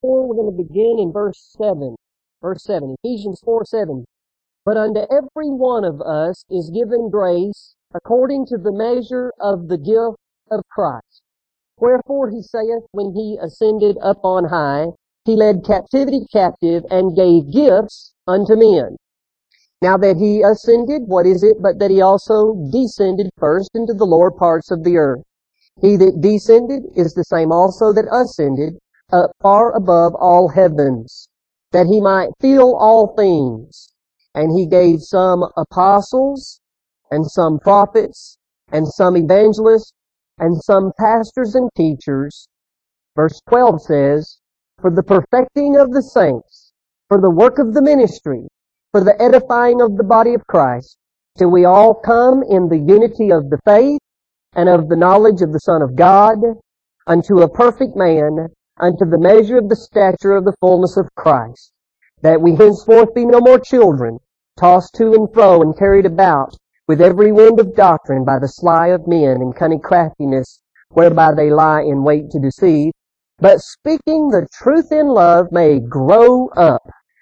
4, we're going to begin in verse 7. Verse 7, Ephesians 4:7. But unto every one of us is given grace according to the measure of the gift of Christ. Wherefore he saith, when he ascended up on high, he led captivity captive and gave gifts unto men. Now that he ascended, what is it but that he also descended first into the lower parts of the earth? He that descended is the same also that ascended up far above all heavens, that he might fill all things. And he gave some apostles, and some prophets, and some evangelists, and some pastors and teachers. Verse 12 says, for the perfecting of the saints, for the work of the ministry, for the edifying of the body of Christ, till we all come in the unity of the faith, and of the knowledge of the Son of God, unto a perfect man, unto the measure of the stature of the fullness of Christ, that we henceforth be no more children, tossed to and fro and carried about with every wind of doctrine by the sleight of men and cunning craftiness, whereby they lie in wait to deceive, but speaking the truth in love may grow up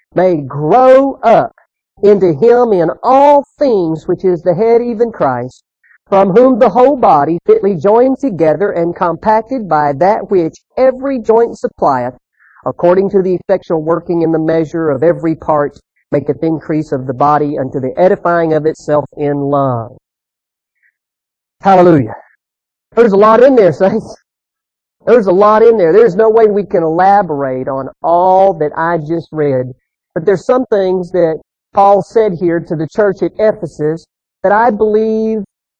into him in all things which is the head, even Christ, from whom the whole body fitly joined together and compacted by that which every joint supplieth, according to the effectual working in the measure of every part, maketh increase of the body unto the edifying of itself in love. Hallelujah. There's a lot in there, saints. There's a lot in there. There's no way we can elaborate on all that I just read. But there's some things that Paul said here to the church at Ephesus that I believe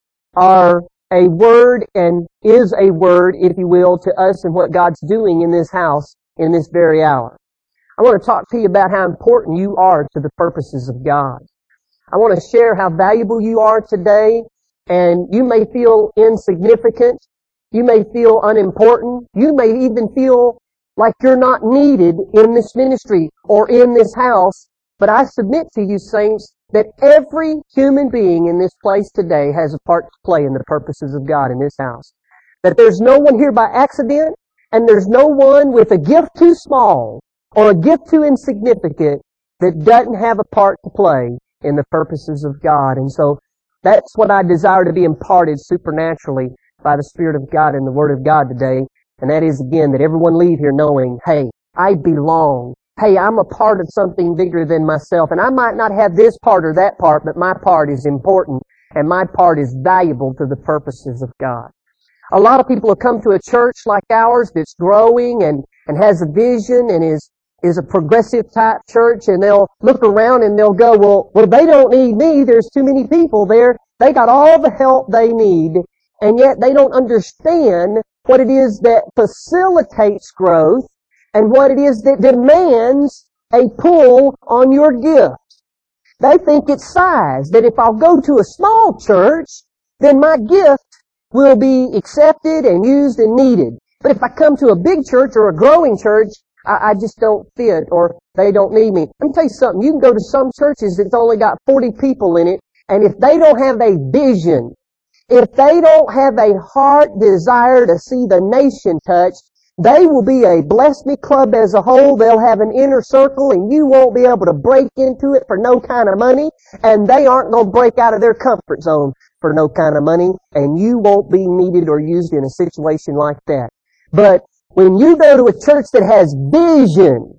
are a word and is a word, if you will, to us and what God's doing in this house in this very hour. I want to talk to you about how important you are to the purposes of God. I want to share how valuable you are today, and you may feel insignificant. You may feel unimportant. You may even feel like you're not needed in this ministry or in this house. But I submit to you, saints, that every human being in this place today has a part to play in the purposes of God in this house. That there's no one here by accident, and there's no one with a gift too small or a gift too insignificant that doesn't have a part to play in the purposes of God. And so that's what I desire to be imparted supernaturally by the Spirit of God and the Word of God today. And that is, again, that everyone leave here knowing, hey, I belong. Hey, I'm a part of something bigger than myself. And I might not have this part or that part, but my part is important and my part is valuable to the purposes of God. A lot of people have come to a church like ours that's growing and has a vision and is a progressive type church, and they'll look around and they'll go, well, they don't need me. There's too many people there. They got all the help they need, and yet they don't understand what it is that facilitates growth and what it is that demands a pull on your gift. They think it's size, that if I'll go to a small church, then my gift will be accepted and used and needed. But if I come to a big church or a growing church, I just don't fit, or they don't need me. Let me tell you something. You can go to some churches that's only got 40 people in it, and if they don't have a vision, if they don't have a heart desire to see the nation touched, they will be a Bless Me Club as a whole. They'll have an inner circle, and you won't be able to break into it for no kind of money, and they aren't going to break out of their comfort zone for no kind of money, and you won't be needed or used in a situation like that. But when you go to a church that has vision,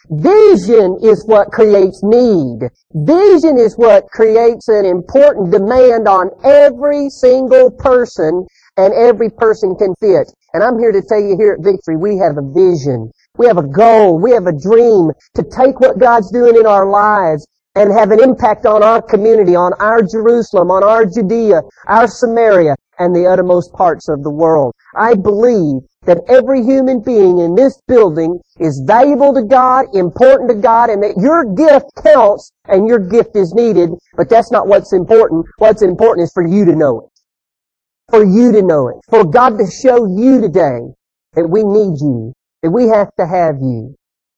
vision is what creates need. Vision is what creates an important demand on every single person, and every person can fit. And I'm here to tell you here at Victory, we have a vision. We have a goal. We have a dream to take what God's doing in our lives and have an impact on our community, on our Jerusalem, on our Judea, our Samaria, and the uttermost parts of the world. I believe that every human being in this building is valuable to God, important to God, and that your gift counts and your gift is needed, but that's not what's important. What's important is for you to know it. For you to know it. For God to show you today that we need you, that we have to have you.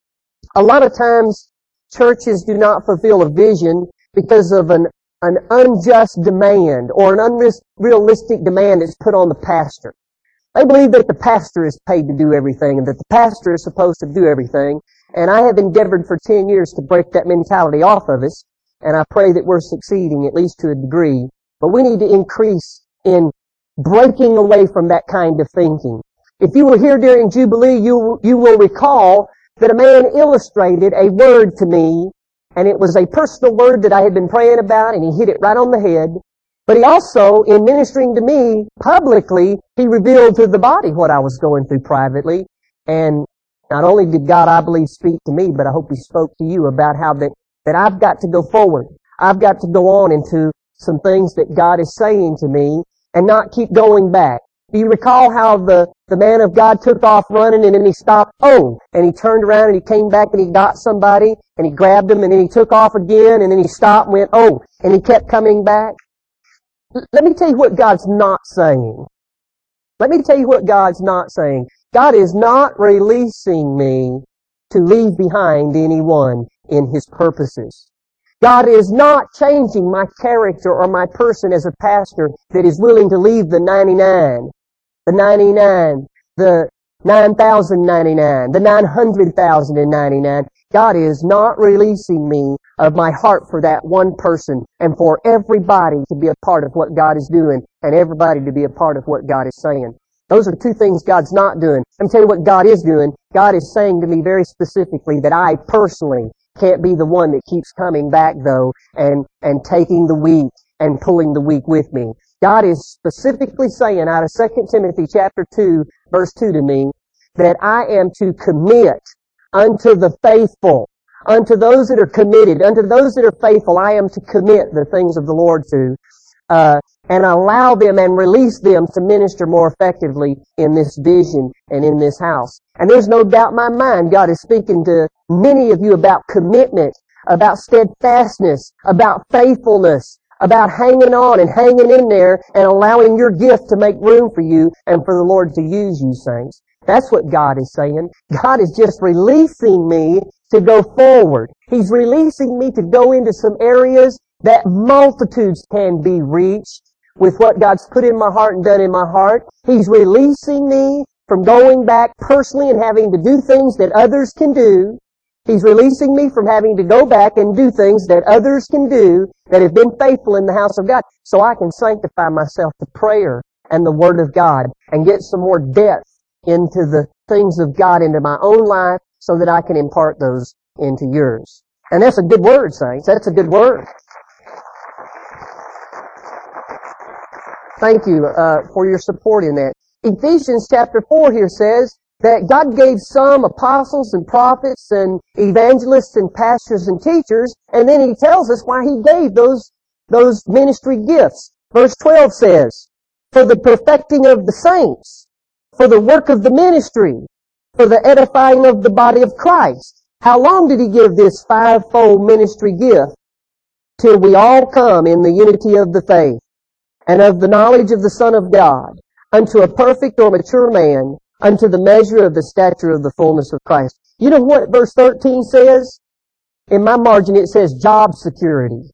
A lot of times, churches do not fulfill a vision because of an unjust demand or an unrealistic demand that's put on the pastor. They believe that the pastor is paid to do everything and that the pastor is supposed to do everything. And I have endeavored for 10 years to break that mentality off of us. And I pray that we're succeeding at least to a degree. But we need to increase in breaking away from that kind of thinking. If you were here during Jubilee, you will recall that a man illustrated a word to me, and it was a personal word that I had been praying about, and he hit it right on the head. But he also, in ministering to me publicly, he revealed to the body what I was going through privately. And not only did God, I believe, speak to me, but I hope He spoke to you about how that I've got to go forward. I've got to go on into some things that God is saying to me and not keep going back. Do you recall how the man of God took off running and then he stopped? Oh! And he turned around and he came back and he got somebody and he grabbed him and then he took off again and then he stopped and went, oh! And he kept coming back. Let me tell you what God's not saying. Let me tell you what God's not saying. God is not releasing me to leave behind anyone in His purposes. God is not changing my character or my person as a pastor that is willing to leave the 99, the 9,099, the 900,099. God is not releasing me of my heart for that one person and for everybody to be a part of what God is doing and everybody to be a part of what God is saying. Those are two things God's not doing. Let me tell you what God is doing. God is saying to me very specifically that I personally can't be the one that keeps coming back though and taking the weak and pulling the weak with me. God is specifically saying out of 2 Timothy chapter 2 verse 2 to me that I am to commit unto the faithful, unto those that are committed, unto those that are faithful, I am to commit the things of the Lord to, and allow them and release them to minister more effectively in this vision and in this house. And there's no doubt in my mind God is speaking to many of you about commitment, about steadfastness, about faithfulness, about hanging on and hanging in there and allowing your gift to make room for you and for the Lord to use you, saints. That's what God is saying. God is just releasing me to go forward. He's releasing me to go into some areas that multitudes can be reached with what God's put in my heart and done in my heart. He's releasing me from going back personally and having to do things that others can do. He's releasing me from having to go back and do things that others can do that have been faithful in the house of God so I can sanctify myself to prayer and the Word of God and get some more depth into the things of God into my own life so that I can impart those into yours. And that's a good word, saints. That's a good word. Thank you for your support in that. Ephesians chapter 4 here says that God gave some apostles and prophets and evangelists and pastors and teachers, and then He tells us why He gave those ministry gifts. Verse 12 says, for the perfecting of the saints, for the work of the ministry, for the edifying of the body of Christ. How long did He give this fivefold ministry gift? Till we all come in the unity of the faith and of the knowledge of the Son of God, unto a perfect or mature man, unto the measure of the stature of the fullness of Christ. You know what verse 13 says? In my margin it says job security.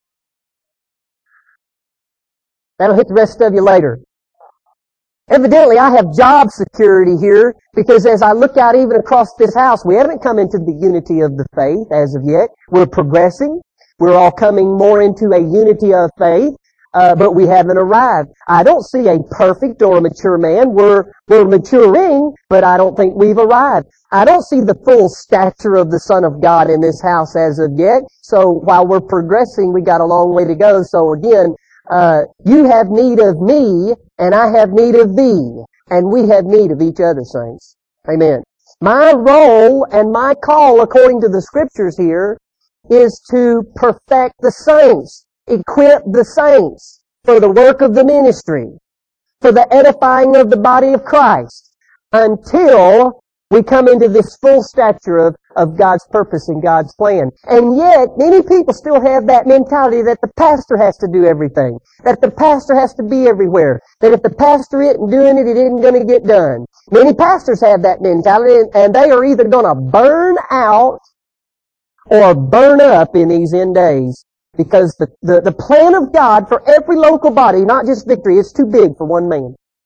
That'll hit the rest of you later. Evidently, I have job security here because as I look out even across this house, we haven't come into the unity of the faith as of yet. We're progressing. We're all coming more into a unity of faith, but we haven't arrived. I don't see a perfect or a mature man. We're maturing, but I don't think we've arrived. I don't see the full stature of the Son of God in this house as of yet. So while we're progressing, we got a long way to go. So again, you have need of me, and I have need of thee, and we have need of each other, saints. Amen. My role and my call, according to the Scriptures here, is to perfect the saints, equip the saints for the work of the ministry, for the edifying of the body of Christ, until we come into this full stature of God's purpose and God's plan. And yet, many people still have that mentality that the pastor has to do everything, that the pastor has to be everywhere, that if the pastor isn't doing it, it isn't going to get done. Many pastors have that mentality, and they are either going to burn out or burn up in these end days, because the plan of God for every local body, not just Victory, it's too big for one man.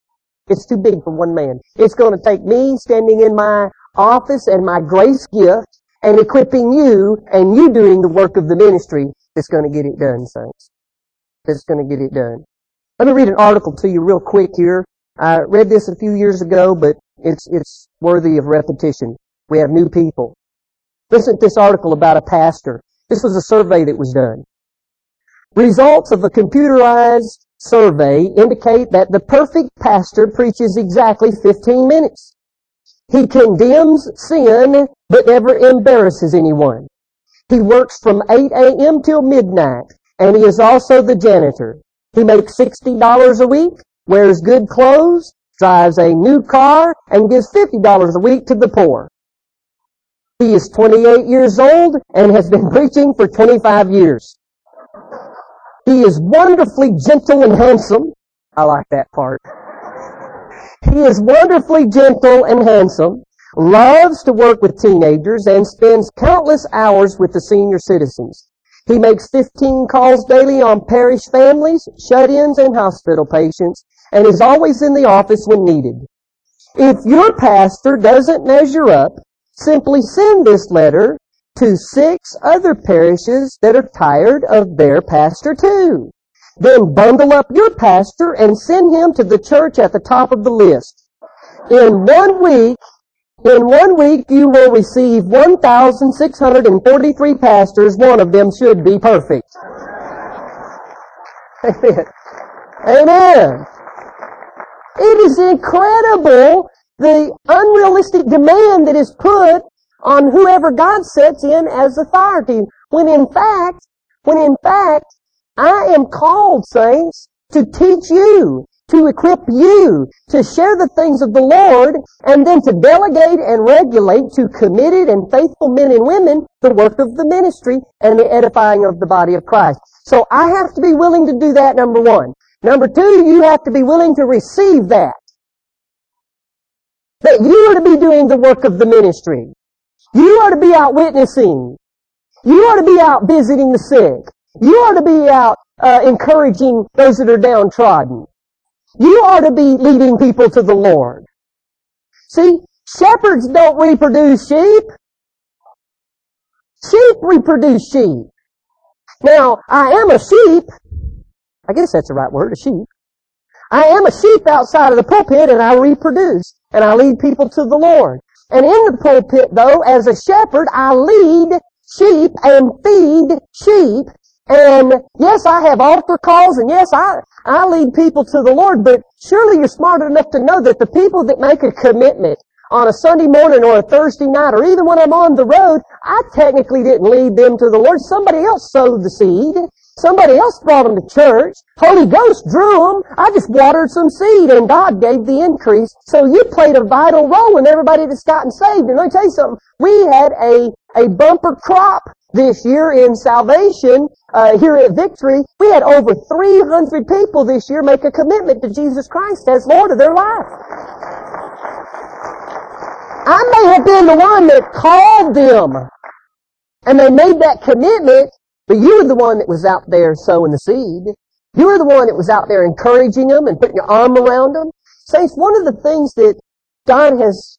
It's too big for one man. It's going to take me standing in my office and my grace gift and equipping you and you doing the work of the ministry that's going to get it done, saints. That's going to get it done. Let me read an article to you real quick here. I read this a few years ago, but it's worthy of repetition. We have new people. Listen to this article about a pastor. This was a survey that was done. Results of a computerized survey indicate that the perfect pastor preaches exactly 15 minutes. He condemns sin, but never embarrasses anyone. He works from 8 a.m. till midnight, and he is also the janitor. He makes $60 a week, wears good clothes, drives a new car, and gives $50 a week to the poor. He is 28 years old and has been preaching for 25 years. He is wonderfully gentle and handsome. I like that part. He is wonderfully gentle and handsome, loves to work with teenagers, and spends countless hours with the senior citizens. He makes 15 calls daily on parish families, shut-ins, and hospital patients, and is always in the office when needed. If your pastor doesn't measure up, simply send this letter to 6 other parishes that are tired of their pastor too. Then bundle up your pastor and send him to the church at the top of the list. In 1 week, you will receive 1,643 pastors. One of them should be perfect. Amen. Amen. It is incredible the unrealistic demand that is put on whoever God sets in as authority. When in fact, I am called, saints, to teach you, to equip you, to share the things of the Lord, and then to delegate and regulate to committed and faithful men and women the work of the ministry and the edifying of the body of Christ. So I have to be willing to do that, number one. Number two, you have to be willing to receive that. That you are to be doing the work of the ministry. You are to be out witnessing. You are to be out visiting the sick. You are to be out encouraging those that are downtrodden. You are to be leading people to the Lord. See, shepherds don't reproduce sheep. Sheep reproduce sheep. Now, I am a sheep. I guess that's the right word, a sheep. I am a sheep outside of the pulpit, and I reproduce, and I lead people to the Lord. And in the pulpit, though, as a shepherd, I lead sheep and feed sheep. And yes, I have altar calls, and yes, I lead people to the Lord, but surely you're smart enough to know that the people that make a commitment on a Sunday morning or a Thursday night, or even when I'm on the road, I technically didn't lead them to the Lord. Somebody else sowed the seed. Somebody else brought them to church. Holy Ghost drew them. I just watered some seed, and God gave the increase. So you played a vital role in everybody that's gotten saved. And let me tell you something. We had a bumper crop this year in salvation here at Victory. We had over 300 people this year make a commitment to Jesus Christ as Lord of their life. I may have been the one that called them, and they made that commitment, but you were the one that was out there sowing the seed. You were the one that was out there encouraging them and putting your arm around them. Saints, one of the things that God has...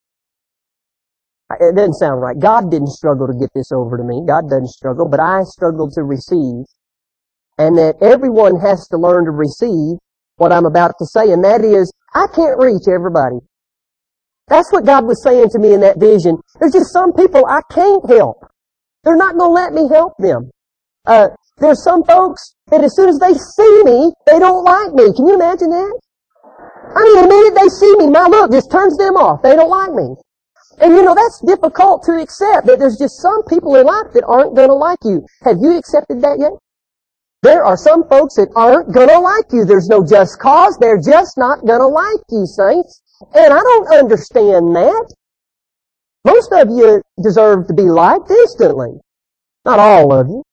It doesn't sound right. God didn't struggle to get this over to me. God doesn't struggle, but I struggled to receive. And that everyone has to learn to receive what I'm about to say, and that is, I can't reach everybody. That's what God was saying to me in that vision. There's just some people I can't help. They're not going to let me help them. There's some folks that as soon as they see me, they don't like me. Can you imagine that? I mean, the minute they see me, my look just turns them off. They don't like me. And you know, that's difficult to accept, that there's just some people in life that aren't going to like you. Have you accepted that yet? There are some folks that aren't going to like you. There's no just cause. They're just not going to like you, saints. And I don't understand that. Most of you deserve to be liked instantly. Not all of you.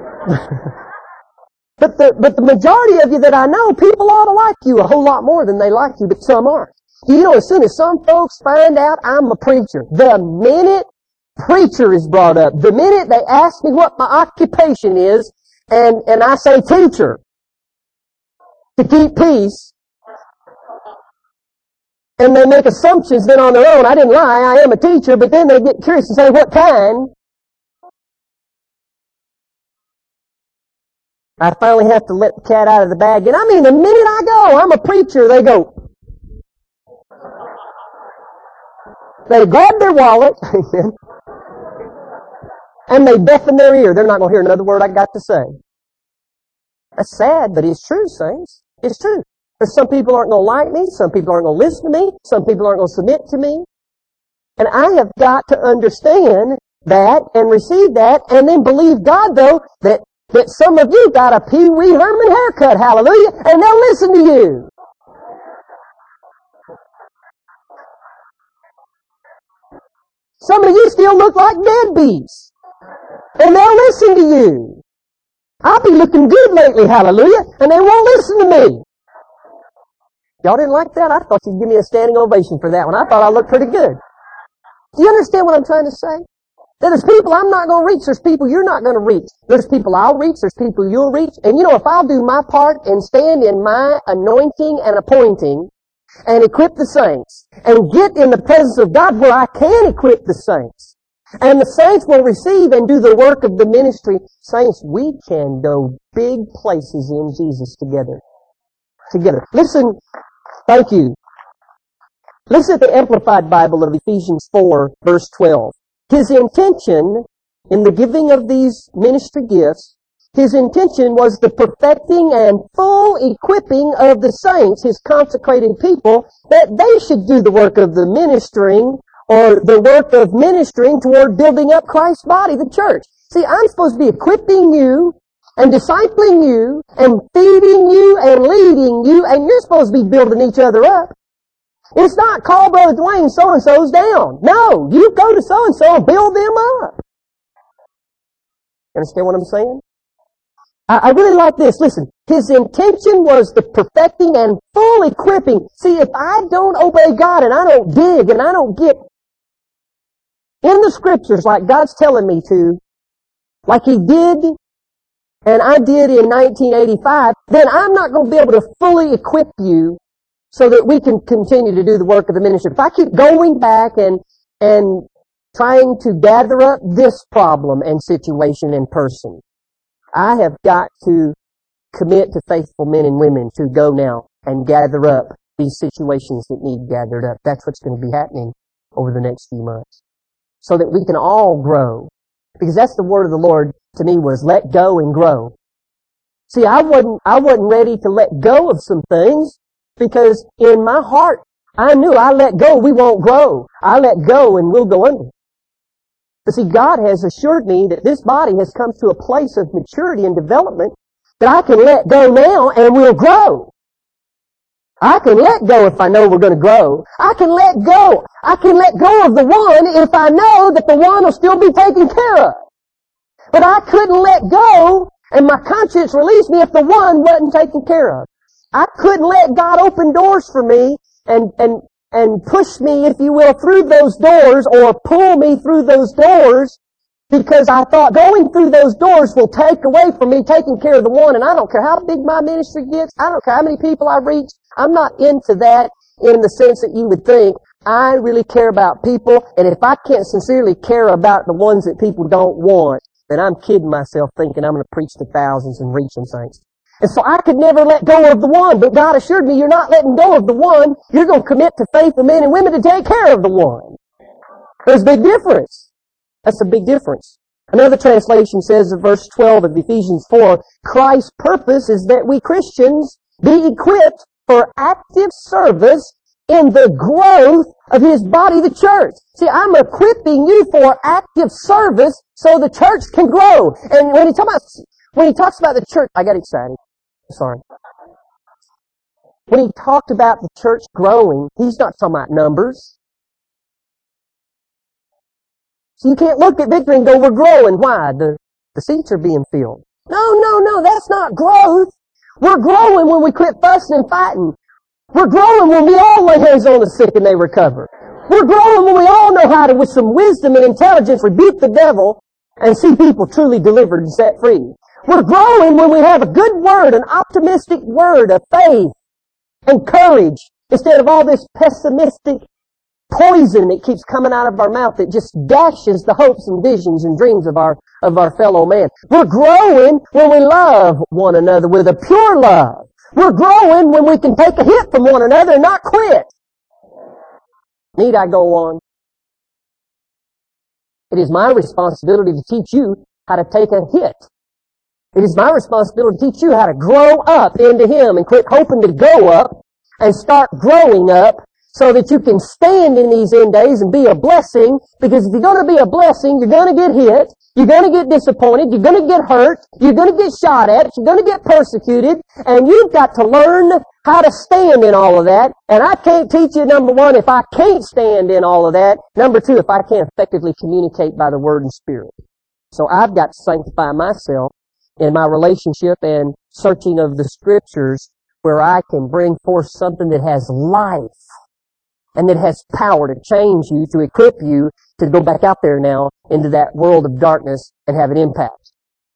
But the majority of you that I know, people ought to like you a whole lot more than they like you, but some aren't. You know, as soon as some folks find out I'm a preacher, the minute preacher is brought up, the minute they ask me what my occupation is, and I say teacher, to keep peace, And they make assumptions then on their own. I didn't lie, I am a teacher, but then they get curious and say, what kind? I finally have to let the cat out of the bag. And I mean, the minute I go, I'm a preacher, they go. They grab their wallet, and they deafen their ear. They're not going to hear another word I got to say. That's sad, but it's true, saints. It's true. Because some people aren't going to like me, some people aren't going to listen to me, some people aren't going to submit to me. And I have got to understand that and receive that, and then believe God, though, that some of you got a Pee Wee Herman haircut, hallelujah, and they'll listen to you. Some of you still look like deadbeats, and they'll listen to you. I'll be looking good lately, hallelujah, and they won't listen to me. Y'all didn't like that? I thought you'd give me a standing ovation for that one. I thought I looked pretty good. Do you understand what I'm trying to say? That there's people I'm not going to reach, there's people you're not going to reach. There's people I'll reach, there's people you'll reach. And you know, if I'll do my part and stand in my anointing and appointing and equip the saints and get in the presence of God where I can equip the saints, and the saints will receive and do the work of the ministry, saints, we can go big places in Jesus together. Listen, thank you. Listen at the Amplified Bible of Ephesians 4, verse 12. His intention in the giving of these ministry gifts, his intention was the perfecting and full equipping of the saints, his consecrated people, that they should do the work of the ministering, or the work of ministering toward building up Christ's body, the church. See, I'm supposed to be equipping you, and discipling you, and feeding you, and leading you, and you're supposed to be building each other up. It's not call Brother Dwayne so-and-so's down. No, you go to so-and-so and build them up. Understand what I'm saying? I really like this. Listen, his intention was the perfecting and full equipping. See, if I don't obey God and I don't dig and I don't get in the Scriptures like God's telling me to, like He did and I did in 1985, then I'm not going to be able to fully equip you so that we can continue to do the work of the ministry. If I keep going back and trying to gather up this problem and situation in person, I have got to commit to faithful men and women to go now and gather up these situations that need gathered up. That's what's going to be happening over the next few months. So that we can all grow. Because that's the word of the Lord to me, was let go and grow. See, I wasn't ready to let go of some things, because in my heart, I knew I let go, we won't grow. I let go and we'll go under. But see, God has assured me that this body has come to a place of maturity and development that I can let go now and we'll grow. I can let go if I know we're going to grow. I can let go. I can let go of the one if I know that the one will still be taken care of. But I couldn't let go, and my conscience released me if the one wasn't taken care of. I couldn't let God open doors for me and push me, if you will, through those doors or pull me through those doors, because I thought going through those doors will take away from me taking care of the one, and I don't care how big my ministry gets. I don't care how many people I reach. I'm not into that in the sense that you would think. I really care about people, and if I can't sincerely care about the ones that people don't want, then I'm kidding myself thinking I'm going to preach to thousands and reach them, saints. And so I could never let go of the one, but God assured me you're not letting go of the one. You're going to commit to faithful men and women to take care of the one. There's a big difference. That's a big difference. Another translation says in verse 12 of Ephesians 4, Christ's purpose is that we Christians be equipped for active service in the growth of His body, the church. See, I'm equipping you for active service so the church can grow. And when he talks about the church, I got excited. Sorry. When he talked about the church growing, he's not talking about numbers. So you can't look at Victory and go, we're growing. Why? The seats are being filled. No, that's not growth. We're growing when we quit fussing and fighting. We're growing when we all lay hands on the sick and they recover. We're growing when we all know how to, with some wisdom and intelligence, rebuke the devil and see people truly delivered and set free. We're growing when we have a good word, an optimistic word of faith and courage Instead of all this pessimistic poison that keeps coming out of our mouth that just dashes the hopes and visions and dreams of our fellow man. We're growing when we love one another with a pure love. We're growing when we can take a hit from one another and not quit. Need I go on? It is my responsibility to teach you how to take a hit. It is my responsibility to teach you how to grow up into Him and quit hoping to go up and start growing up so that you can stand in these end days and be a blessing. Because if you're going to be a blessing, you're going to get hit, you're going to get disappointed, you're going to get hurt, you're going to get shot at, you're going to get persecuted, and you've got to learn how to stand in all of that. And I can't teach you, number one, if I can't stand in all of that. Number two, if I can't effectively communicate by the Word and Spirit. So I've got to sanctify myself in my relationship and searching of the Scriptures where I can bring forth something that has life and that has power to change you, to equip you to go back out there now into that world of darkness and have an impact.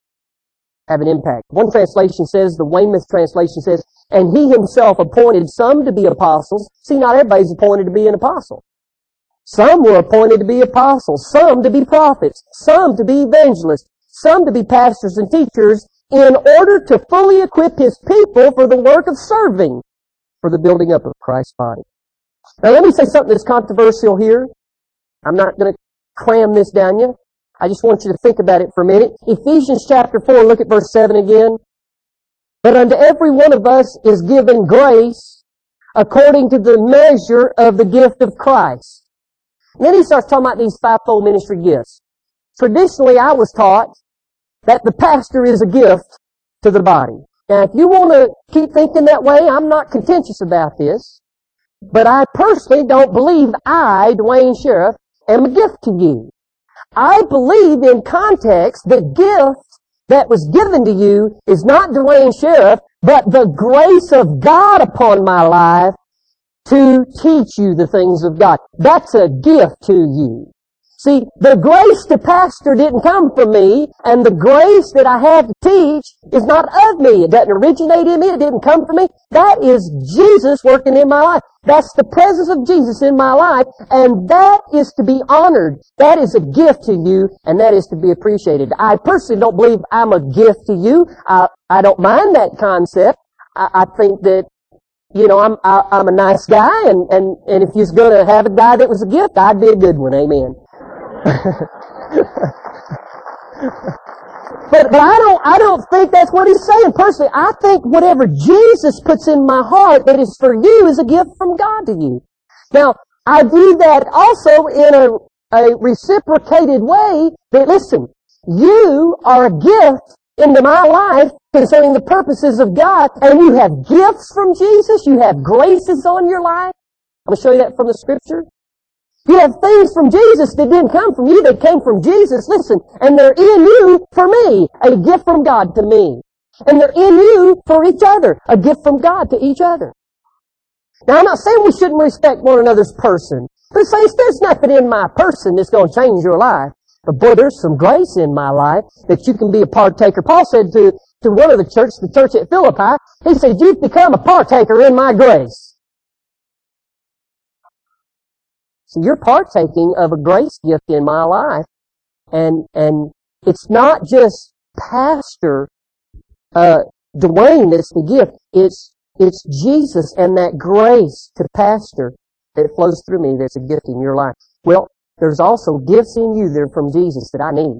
Have an impact. One translation says, the Weymouth translation says, and He Himself appointed some to be apostles. See, not everybody's appointed to be an apostle. Some were appointed to be apostles, some to be prophets, some to be evangelists, some to be pastors and teachers, in order to fully equip His people for the work of serving, for the building up of Christ's body. Now let me say something that's controversial here. I'm not going to cram this down you. I just want you to think about it for a minute. Ephesians chapter 4, look at verse 7 again. But unto every one of us is given grace according to the measure of the gift of Christ. And then he starts talking about these fivefold ministry gifts. Traditionally, I was taught that the pastor is a gift to the body. Now, if you want to keep thinking that way, I'm not contentious about this. But I personally don't believe I, Dwayne Sheriff, am a gift to you. I believe in context the gift that was given to you is not Dwayne Sheriff, but the grace of God upon my life to teach you the things of God. That's a gift to you. See, the grace to pastor didn't come from me, and the grace that I have to teach is not of me. It doesn't originate in me. It didn't come from me. That is Jesus working in my life. That's the presence of Jesus in my life, and that is to be honored. That is a gift to you, and that is to be appreciated. I personally don't believe I'm a gift to you. I don't mind that concept. I think that, you know, I'm a nice guy, and if you're going to have a guy that was a gift, I'd be a good one. Amen. But I don't think that's what he's saying. Personally, I think whatever Jesus puts in my heart that is for you is a gift from God to you. Now, I do that also in a reciprocated way that, listen, you are a gift into my life concerning the purposes of God, and you have gifts from Jesus, you have graces on your life. I'm going to show you that from the Scripture. You have things from Jesus that didn't come from you, that came from Jesus. Listen, and they're in you for me, a gift from God to me. And they're in you for each other, a gift from God to each other. Now, I'm not saying we shouldn't respect one another's person. But saints, there's nothing in my person that's going to change your life. But boy, there's some grace in my life that you can be a partaker. Paul said to one of the church at Philippi, he said, you've become a partaker in my grace. So you're partaking of a grace gift in my life. And it's not just Pastor Dwayne that's the gift. It's Jesus and that grace to pastor that flows through me that's a gift in your life. Well, there's also gifts in you that are from Jesus that I need.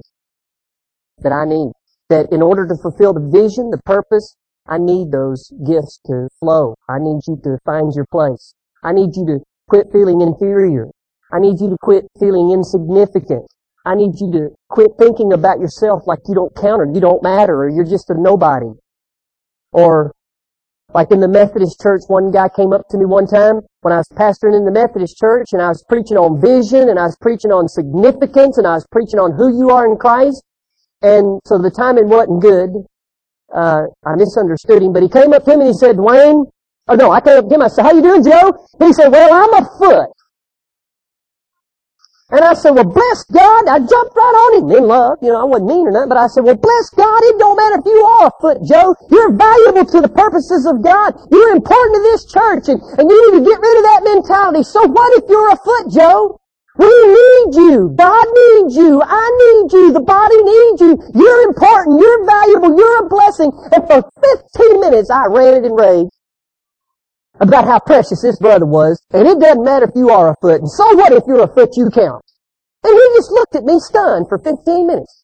That in order to fulfill the vision, the purpose, I need those gifts to flow. I need you to find your place. I need you to quit feeling inferior. I need you to quit feeling insignificant. I need you to quit thinking about yourself like you don't count or you don't matter or you're just a nobody. Or like in the Methodist church, one guy came up to me one time when I was pastoring in the Methodist church and I was preaching on vision and I was preaching on significance and I was preaching on who you are in Christ. And so the timing wasn't good. I misunderstood him, but he came up to me and he said, Dwayne, I came up to him, I said, how you doing, Joe? He said, well, I'm a foot. And I said, well, bless God. I jumped right on him in love. You know, I wasn't mean or nothing, but I said, well, bless God. It don't matter if you are a foot, Joe. You're valuable to the purposes of God. You're important to this church, and you need to get rid of that mentality. So what if you're a foot, Joe? We need you. God needs you. I need you. The body needs you. You're important. You're valuable. You're a blessing. And for 15 minutes, I ranted and raved about how precious this brother was. And it doesn't matter if you are a foot. And so what if you're a foot, you count. And he just looked at me stunned for 15 minutes.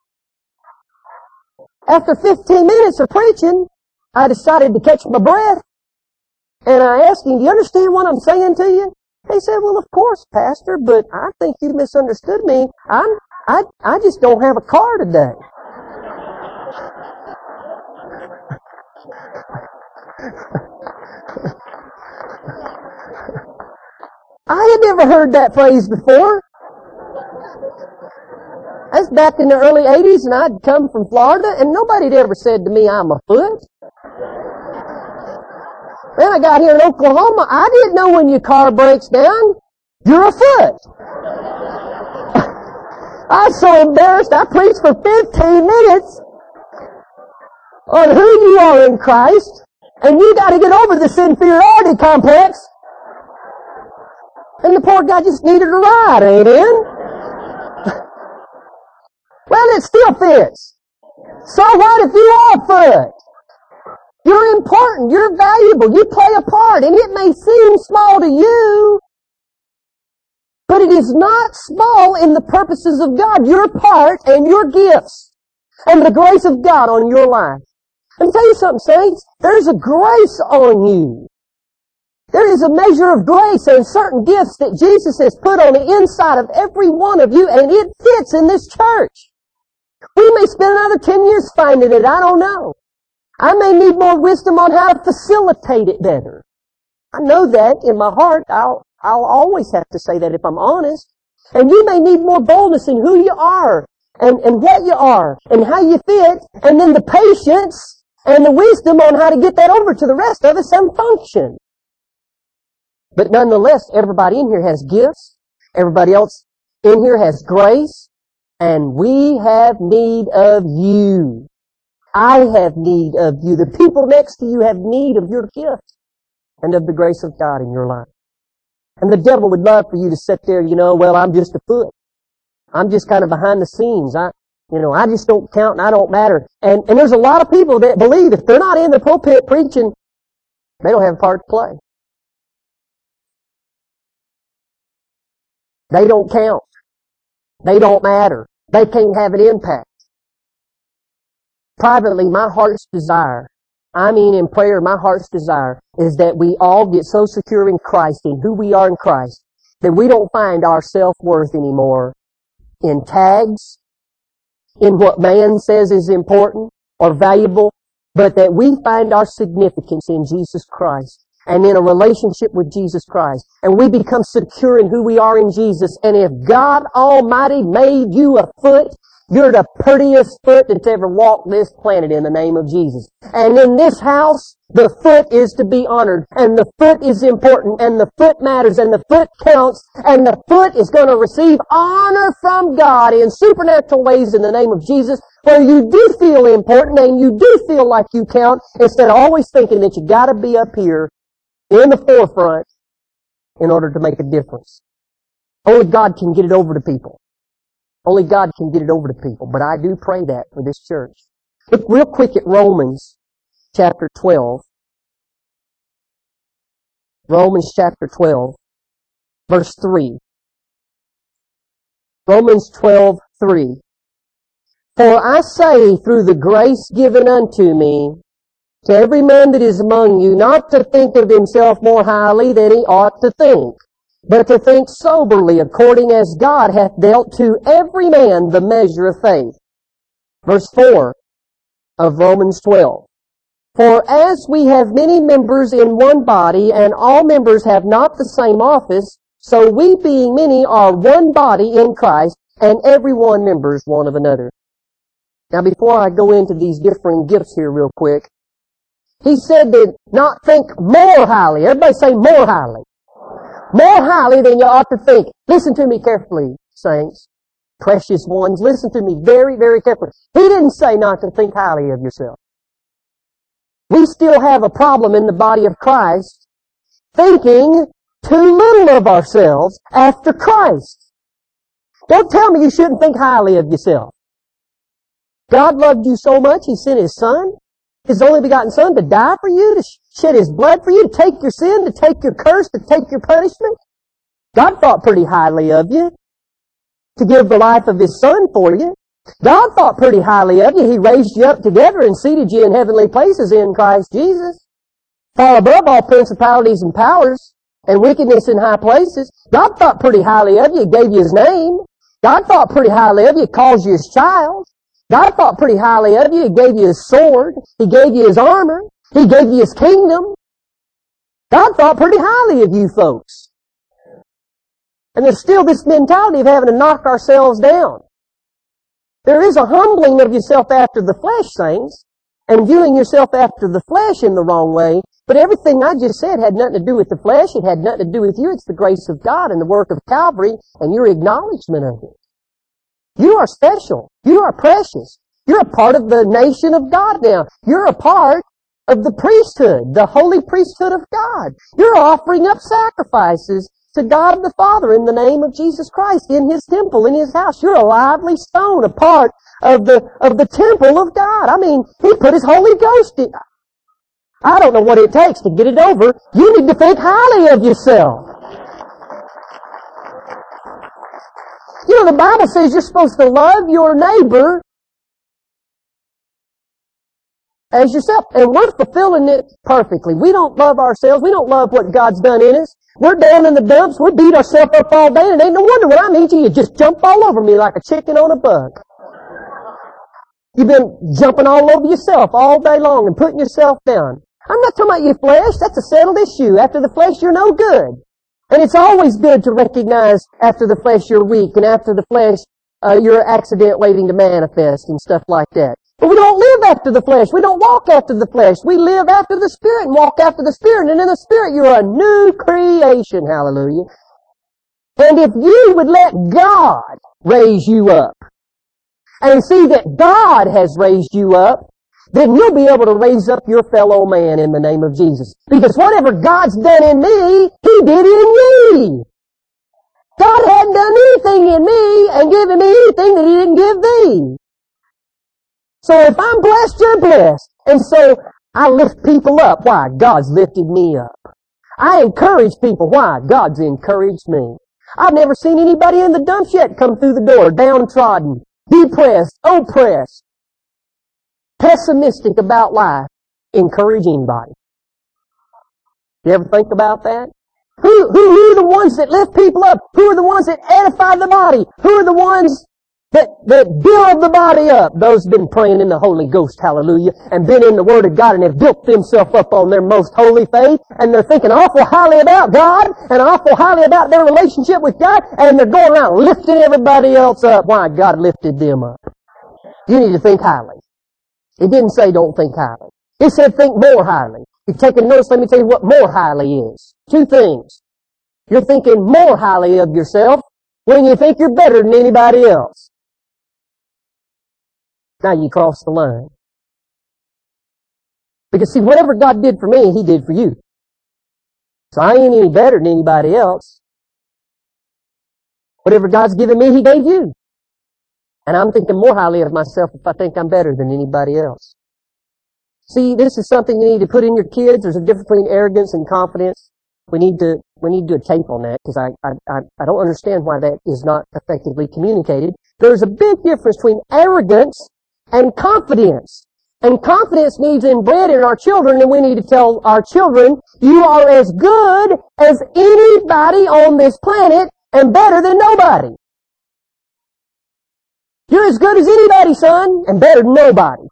After 15 minutes of preaching, I decided to catch my breath. And I asked him, do you understand what I'm saying to you? He said, well, of course, Pastor, but I think you misunderstood me. I just don't have a car today. I had never heard that phrase before. That's back in the early 80s, and I'd come from Florida, and nobody had ever said to me, I'm a foot. Then I got here in Oklahoma, I didn't know when your car breaks down, you're a foot. I was so embarrassed, I preached for 15 minutes on who you are in Christ, and you got to get over this inferiority complex. And the poor guy just needed a ride, amen? Well, it still fits. So what if you are a foot? You're important. You're valuable. You play a part. And it may seem small to you, but it is not small in the purposes of God. Your part and your gifts and the grace of God on your life. And tell you something, saints. There's a grace on you. There is a measure of grace and certain gifts that Jesus has put on the inside of every one of you, and it fits in this church. We may spend another 10 years finding it. I don't know. I may need more wisdom on how to facilitate it better. I know that in my heart. I'll always have to say that if I'm honest. And you may need more boldness in who you are and what you are and how you fit, and then the patience and the wisdom on how to get that over to the rest of us and function. But nonetheless, everybody in here has gifts. Everybody else in here has grace. And we have need of you. I have need of you. The people next to you have need of your gift and of the grace of God in your life. And the devil would love for you to sit there, well, I'm just a foot. I'm just kind of behind the scenes. I just don't count and I don't matter. And there's a lot of people that believe if they're not in the pulpit preaching, they don't have a part to play. They don't count. They don't matter. They can't have an impact. Privately, my heart's desire, in prayer, my heart's desire is that we all get so secure in Christ, in who we are in Christ, that we don't find our self-worth anymore in tags, in what man says is important or valuable, but that we find our significance in Jesus Christ and in a relationship with Jesus Christ. And we become secure in who we are in Jesus. And if God Almighty made you a foot, you're the prettiest foot that's ever walked this planet in the name of Jesus. And in this house, the foot is to be honored, and the foot is important, and the foot matters, and the foot counts, and the foot is going to receive honor from God in supernatural ways in the name of Jesus, where you do feel important and you do feel like you count, instead of always thinking that you got to be up here in the forefront in order to make a difference. Only God can get it over to people. Only God can get it over to people. But I do pray that for this church. Look real quick at Romans chapter 12. Romans chapter 12, verse 3. Romans 12:3. For I say through the grace given unto me, to every man that is among you, not to think of himself more highly than he ought to think, but to think soberly, according as God hath dealt to every man the measure of faith. Verse 4 of Romans 12. For as we have many members in one body, and all members have not the same office, so we being many are one body in Christ, and every one members one of another. Now before I go into these differing gifts here real quick, he said to not think more highly. Everybody say more highly. More highly than you ought to think. Listen to me carefully, saints. Precious ones, listen to me very, very carefully. He didn't say not to think highly of yourself. We still have a problem in the body of Christ thinking too little of ourselves after Christ. Don't tell me you shouldn't think highly of yourself. God loved you so much, He sent His Son, His only begotten Son, to die for you, to shed His blood for you, to take your sin, to take your curse, to take your punishment. God thought pretty highly of you, to give the life of His Son for you. God thought pretty highly of you. He raised you up together and seated you in heavenly places in Christ Jesus, far above all principalities and powers and wickedness in high places. God thought pretty highly of you. He gave you His name. God thought pretty highly of you. He calls you His child. God thought pretty highly of you. He gave you His sword. He gave you His armor. He gave you His kingdom. God thought pretty highly of you folks. And there's still this mentality of having to knock ourselves down. There is a humbling of yourself after the flesh, saints, and viewing yourself after the flesh in the wrong way. But everything I just said had nothing to do with the flesh. It had nothing to do with you. It's the grace of God and the work of Calvary and your acknowledgement of it. You are special. You are precious. You're a part of the nation of God now. You're a part of the priesthood, the holy priesthood of God. You're offering up sacrifices to God the Father in the name of Jesus Christ in His temple, in His house. You're a lively stone, a part of the temple of God. I mean, He put His Holy Ghost in. I don't know what it takes to get it over. You need to think highly of yourself. You know, the Bible says you're supposed to love your neighbor as yourself. And we're fulfilling it perfectly. We don't love ourselves. We don't love what God's done in us. We're down in the dumps. We beat ourselves up all day. And it ain't no wonder when I meet you, you just jump all over me like a chicken on a bug. You've been jumping all over yourself all day long and putting yourself down. I'm not talking about your flesh. That's a settled issue. After the flesh, you're no good. And it's always good to recognize after the flesh you're weak and after the flesh you're an accident waiting to manifest and stuff like that. But we don't live after the flesh. We don't walk after the flesh. We live after the Spirit and walk after the Spirit. And in the Spirit, you're a new creation. Hallelujah. And if you would let God raise you up and see that God has raised you up, then you'll be able to raise up your fellow man in the name of Jesus. Because whatever God's done in me, He did in me. God hadn't done anything in me and given me anything that He didn't give thee. So if I'm blessed, you're blessed. And so I lift people up. Why? God's lifted me up. I encourage people. Why? God's encouraged me. I've never seen anybody in the dumps yet come through the door downtrodden, depressed, oppressed, pessimistic about life. Encourage anybody. You ever think about that? Who are the ones that lift people up? Who are the ones that edify the body? Who are the ones that build the body up? Those who've been praying in the Holy Ghost, hallelujah, and been in the Word of God and have built themselves up on their most holy faith, and they're thinking awful highly about God and awful highly about their relationship with God, and they're going around lifting everybody else up. Why? God lifted them up. You need to think highly. It didn't say don't think highly. It said think more highly. If you're taking notes, let me tell you what more highly is. Two things. You're thinking more highly of yourself when you think you're better than anybody else. Now you cross the line. Because see, whatever God did for me, He did for you. So I ain't any better than anybody else. Whatever God's given me, He gave you. And I'm thinking more highly of myself if I think I'm better than anybody else. See, this is something you need to put in your kids. There's a difference between arrogance and confidence. We need to do a tape on that because I don't understand why that is not effectively communicated. There's a big difference between arrogance and confidence. And confidence needs inbred in our children, and we need to tell our children, you are as good as anybody on this planet and better than nobody. You're as good as anybody, son, and better than nobody.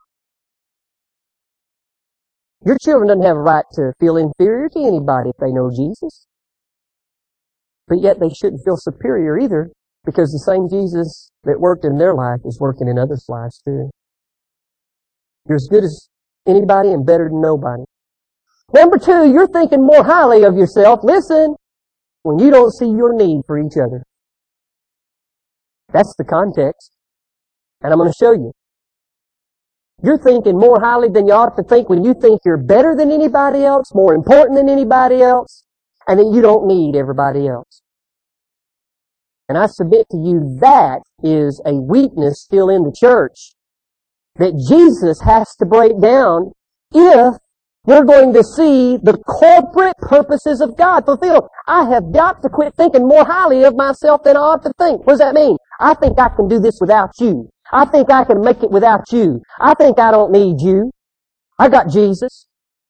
Your children don't have a right to feel inferior to anybody if they know Jesus. But yet they shouldn't feel superior either, because the same Jesus that worked in their life is working in others' lives too. You're as good as anybody and better than nobody. Number two, you're thinking more highly of yourself. Listen, when you don't see your need for each other. That's the context. And I'm going to show you. You're thinking more highly than you ought to think when you think you're better than anybody else, more important than anybody else, and that you don't need everybody else. And I submit to you that is a weakness still in the church that Jesus has to break down if we're going to see the corporate purposes of God fulfilled. I have got to quit thinking more highly of myself than I ought to think. What does that mean? I think I can do this without you. I think I can make it without you. I think I don't need you. I got Jesus.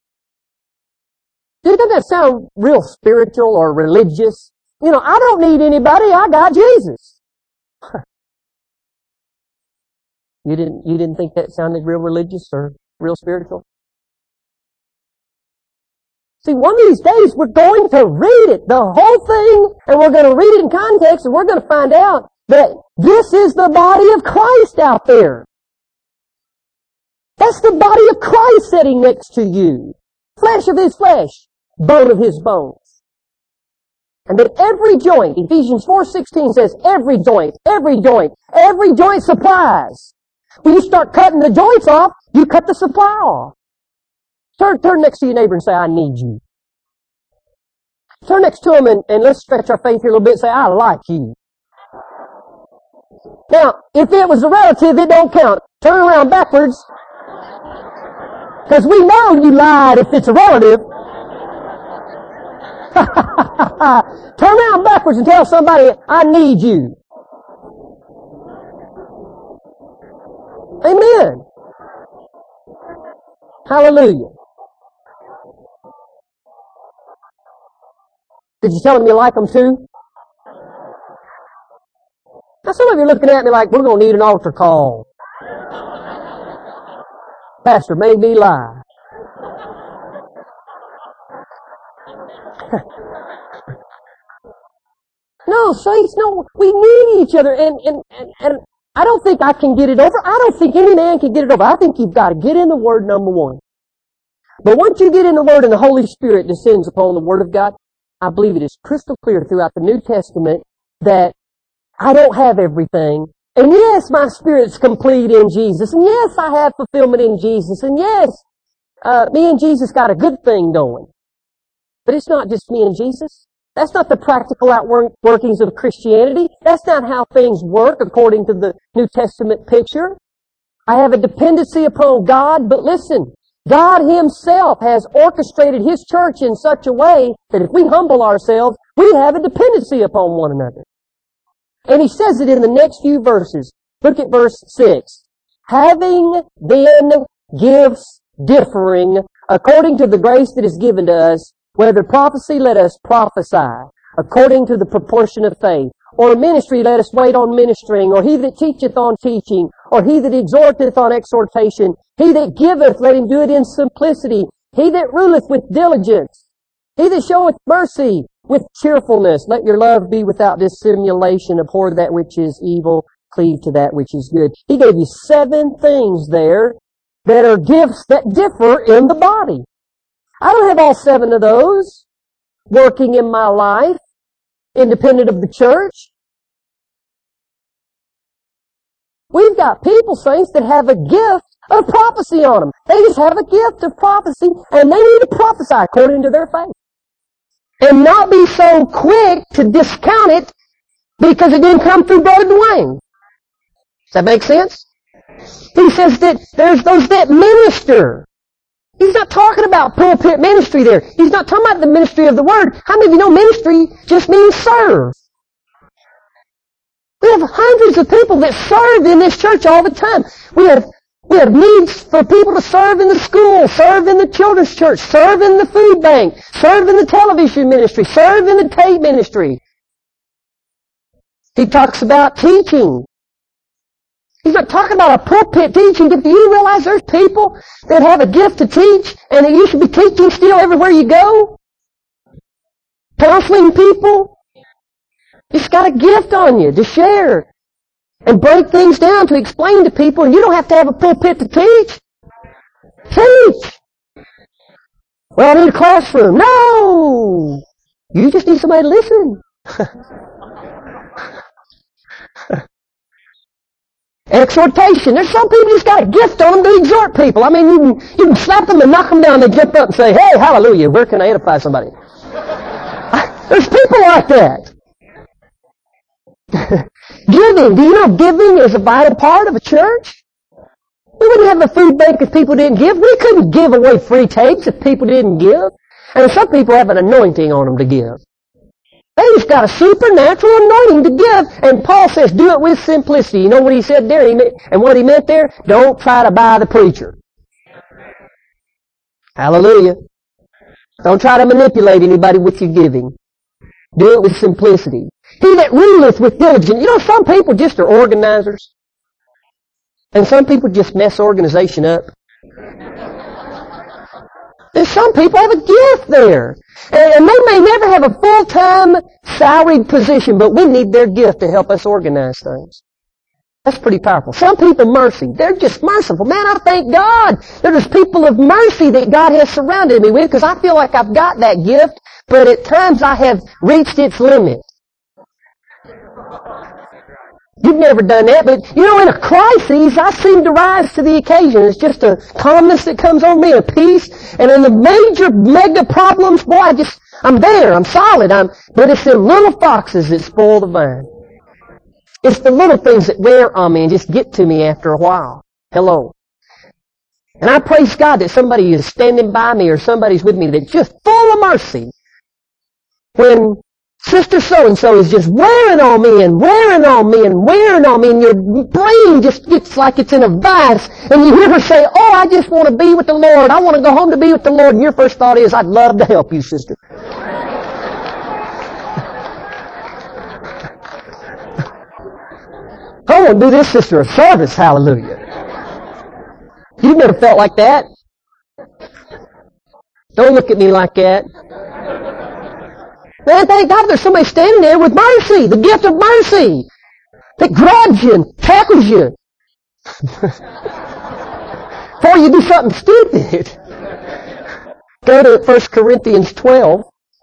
Doesn't that sound real spiritual or religious? You know, I don't need anybody. I got Jesus. You didn't think that sounded real religious or real spiritual? See, one of these days we're going to read it, the whole thing, and we're going to read it in context, and we're going to find out that this is the body of Christ out there. That's the body of Christ sitting next to you. Flesh of His flesh, bone of His bones. And that every joint, Ephesians 4:16 says, every joint supplies. When you start cutting the joints off, you cut the supply off. Turn next to your neighbor and say, I need you. Turn next to him and let's stretch our faith here a little bit and say, I like you. Now, if it was a relative, it don't count. Turn around backwards. Because we know you lied if it's a relative. Turn around backwards and tell somebody, I need you. Amen. Hallelujah. Did you tell them you like them too? Now some of you are looking at me like, we're going to need an altar call. Pastor made me lie. No, saints, no, we need each other, and I don't think I can get it over. I don't think any man can get it over. I think you've got to get in the Word, number one. But once you get in the Word and the Holy Spirit descends upon the Word of God, I believe it is crystal clear throughout the New Testament that I don't have everything. And yes, my spirit's complete in Jesus. And yes, I have fulfillment in Jesus. And yes, me and Jesus got a good thing going. But it's not just me and Jesus. That's not the practical outworkings of Christianity. That's not how things work according to the New Testament picture. I have a dependency upon God, but listen, God Himself has orchestrated His church in such a way that if we humble ourselves, we have a dependency upon one another. And He says it in the next few verses. Look at verse 6. Having then gifts differing according to the grace that is given to us, whether prophecy, let us prophesy according to the proportion of faith. Or ministry, let us wait on ministering. Or he that teacheth on teaching. Or he that exhorteth on exhortation. He that giveth, let him do it in simplicity. He that ruleth with diligence. He that showeth mercy with cheerfulness. Let your love be without dissimulation. Abhor that which is evil. Cleave to that which is good. He gave you 7 things there that are gifts that differ in the body. I don't have all 7 of those working in my life, independent of the church. We've got people, saints, that have a gift of prophecy on them. They just have a gift of prophecy, and they need to prophesy according to their faith. And not be so quick to discount it because it didn't come through Brother Dwayne. Does that make sense? He says that there's those that minister. He's not talking about pulpit ministry there. He's not talking about the ministry of the Word. How many of you know ministry just means serve? We have hundreds of people that serve in this church all the time. We have needs for people to serve in the school, serve in the children's church, serve in the food bank, serve in the television ministry, serve in the tape ministry. He talks about teaching. He's not talking about a pulpit teaching. Do you realize there's people that have a gift to teach and that you should be teaching still everywhere you go? Counseling people. You've got a gift on you to share and break things down to explain to people, and you don't have to have a pulpit to teach. Teach! Well, I need a classroom. No! You just need somebody to listen. Exhortation. There's some people just got a gift on them to exhort people. I mean, you can slap them and knock them down. They jump up and say, hey, hallelujah, where can I edify somebody? There's people like that. Giving. Do you know giving is a vital part of a church? We wouldn't have a food bank if people didn't give. We couldn't give away free tapes if people didn't give. And some people have an anointing on them to give. They just got a supernatural anointing to give. And Paul says, do it with simplicity. You know what he said there? And what he meant there? Don't try to buy the preacher. Hallelujah. Don't try to manipulate anybody with your giving. Do it with simplicity. He that ruleth with diligence. You know, some people just are organizers. And some people just mess organization up. And some people have a gift there. And they may never have a full-time salaried position, but we need their gift to help us organize things. That's pretty powerful. Some people, mercy. They're just merciful. Man, I thank God. They're just people of mercy that God has surrounded me with, because I feel like I've got that gift, but at times I have reached its limit. You've never done that, but you know, in a crisis, I seem to rise to the occasion. It's just a calmness that comes on me, a peace. And in the major, mega problems, boy, I'm there, I'm solid. But it's the little foxes that spoil the vine. It's the little things that wear on me and just get to me after a while. Hello. And I praise God that somebody is standing by me or somebody's with me that's just full of mercy. When Sister so-and-so is just wearing on me and wearing on me and wearing on me, and your brain just gets like it's in a vice, and you hear her say, oh, I just want to be with the Lord. I want to go home to be with the Lord. And your first thought is, I'd love to help you, sister. I want to do this sister a service, hallelujah. You've never felt like that? Don't look at me like that. Man, thank God there's somebody standing there with mercy, the gift of mercy, that grabs you and tackles you before you do something stupid. Go to 1 Corinthians 12.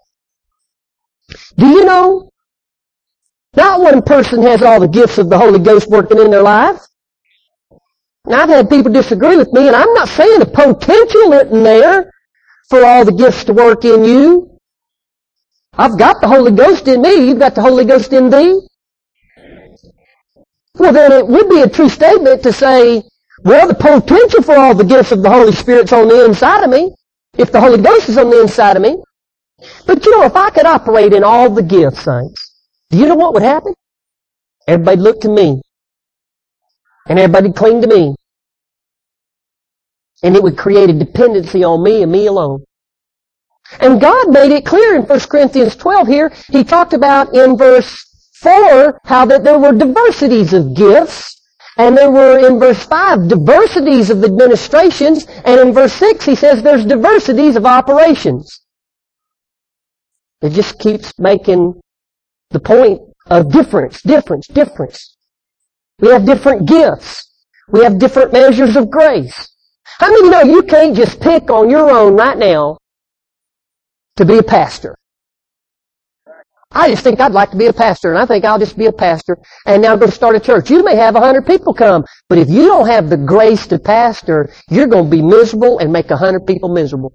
Do you know, not one person has all the gifts of the Holy Ghost working in their life. Now, I've had people disagree with me, and I'm not saying the potential isn't there for all the gifts to work in you. I've got the Holy Ghost in me. You've got the Holy Ghost in thee. Well, then it would be a true statement to say, well, the potential for all the gifts of the Holy Spirit's on the inside of me, if the Holy Ghost is on the inside of me. But you know, if I could operate in all the gifts, saints, do you know what would happen? Everybody'd look to me. And everybody'd cling to me. And it would create a dependency on me and me alone. And God made it clear in 1 Corinthians 12 here. He talked about in verse 4 how that there were diversities of gifts. And there were in verse 5 diversities of administrations. And in verse 6 he says there's diversities of operations. It just keeps making the point of difference. We have different gifts. We have different measures of grace. How many know you can't just pick on your own right now to be a pastor? I just think I'd like to be a pastor, and I think I'll just be a pastor, and now go start a church. You may have 100 people come, but if you don't have the grace to pastor, you're going to be miserable and make 100 people miserable.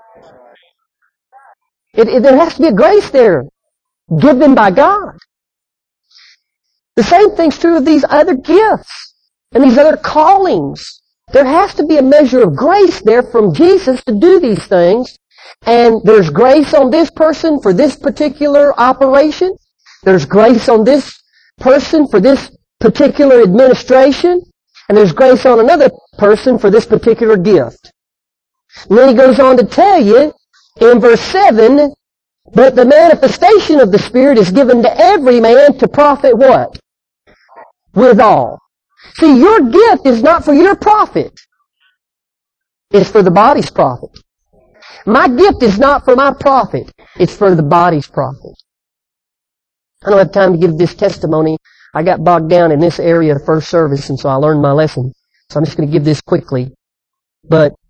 There has to be a grace there, given by God. The same thing's true of these other gifts and these other callings. There has to be a measure of grace there from Jesus to do these things. And there's grace on this person for this particular operation. There's grace on this person for this particular administration. And there's grace on another person for this particular gift. And then he goes on to tell you in verse 7, but the manifestation of the Spirit is given to every man to profit what? Withal. See, your gift is not for your profit. It's for the body's profit. My gift is not for my profit. It's for the body's profit. I don't have time to give this testimony. I got bogged down in this area of first service, and so I learned my lesson. So I'm just going to give this quickly. But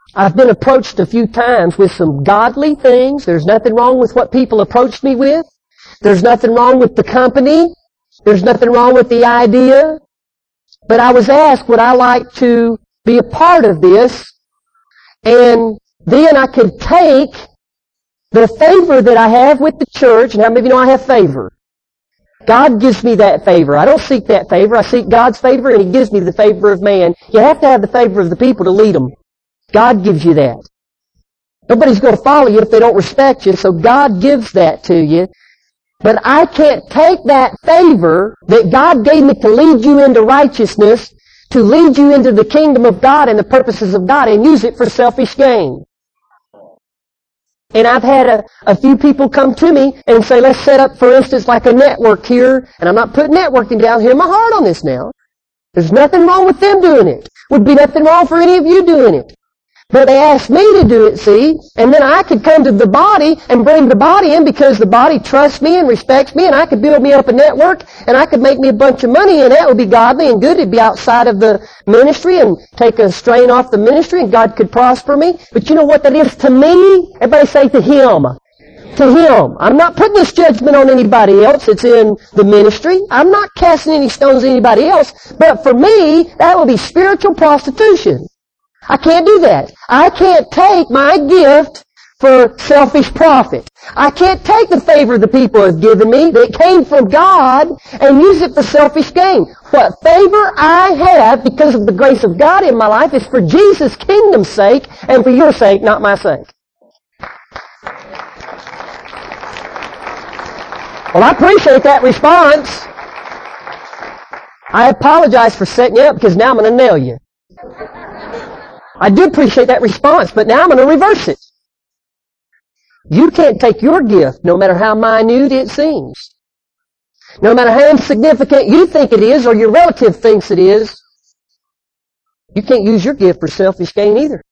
I've been approached a few times with some godly things. There's nothing wrong with what people approached me with. There's nothing wrong with the company. There's nothing wrong with the idea. But I was asked, would I like to be a part of this? And then I could take the favor that I have with the church, and how many of you know I have favor? God gives me that favor. I don't seek that favor. I seek God's favor, and He gives me the favor of man. You have to have the favor of the people to lead them. God gives you that. Nobody's going to follow you if they don't respect you, so God gives that to you. But I can't take that favor that God gave me to lead you into righteousness, to lead you into the kingdom of God and the purposes of God, and use it for selfish gain. And I've had a few people come to me and say, let's set up, for instance, like a network here. And I'm not putting networking down. Hear my heart on this now. There's nothing wrong with them doing it. Would be nothing wrong for any of you doing it. But they asked me to do it, see, and then I could come to the body and bring the body in because the body trusts me and respects me, and I could build me up a network, and I could make me a bunch of money, and that would be godly and good. It'd be outside of the ministry and take a strain off the ministry, and God could prosper me. But you know what that is to me? Everybody say to Him. To Him. I'm not putting this judgment on anybody else that's in the ministry. I'm not casting any stones at anybody else. But for me, that would be spiritual prostitution. I can't do that. I can't take my gift for selfish profit. I can't take the favor the people have given me that came from God and use it for selfish gain. What favor I have because of the grace of God in my life is for Jesus' kingdom's sake and for your sake, not my sake. Well, I appreciate that response. I apologize for setting you up because now I'm going to nail you. I do appreciate that response, but now I'm going to reverse it. You can't take your gift, no matter how minute it seems. No matter how insignificant you think it is or your relative thinks it is, you can't use your gift for selfish gain either.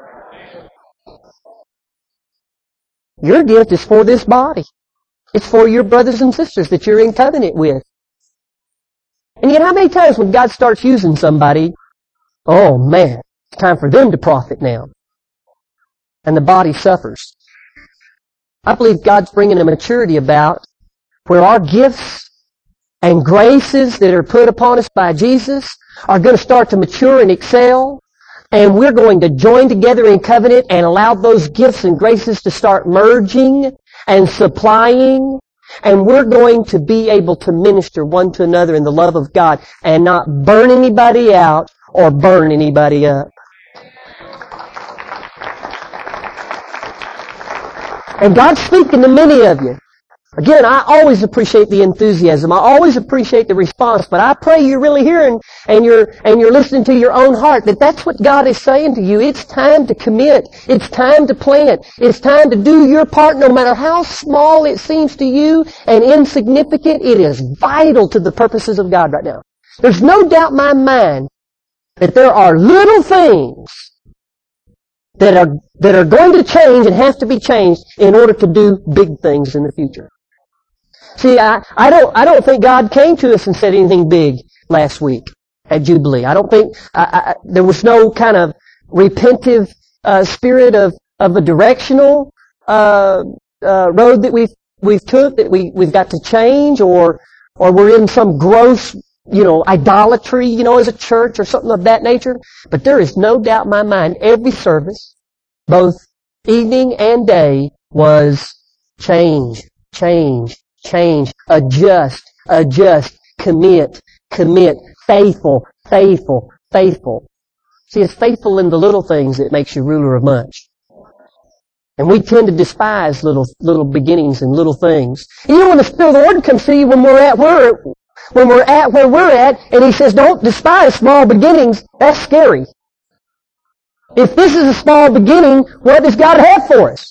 Your gift is for this body. It's for your brothers and sisters that you're in covenant with. And yet how many times when God starts using somebody, oh man, it's time for them to profit now. And the body suffers. I believe God's bringing a maturity about where our gifts and graces that are put upon us by Jesus are going to start to mature and excel. And we're going to join together in covenant and allow those gifts and graces to start merging and supplying. And we're going to be able to minister one to another in the love of God and not burn anybody out or burn anybody up. And God's speaking to many of you. Again, I always appreciate the enthusiasm. I always appreciate the response. But I pray you're really hearing and you're listening to your own heart that that's what God is saying to you. It's time to commit. It's time to plant. It's time to do your part no matter how small it seems to you and insignificant. It is vital to the purposes of God right now. There's no doubt in my mind that there are little things that are going to change and have to be changed in order to do big things in the future. See, I don't think God came to us and said anything big last week at Jubilee. I don't think there was no kind of repentive spirit of a directional road that we've took that we've got to change, or we're in some gross idolatry, as a church or something of that nature. But there is no doubt in my mind, every service, both evening and day, was change, adjust, commit, faithful. See, it's faithful in the little things that makes you ruler of much. And we tend to despise little beginnings and little things. And when the Spirit of the Lord comes to you when we're at where we're at, and He says, don't despise small beginnings, that's scary. If this is a small beginning, what does God have for us?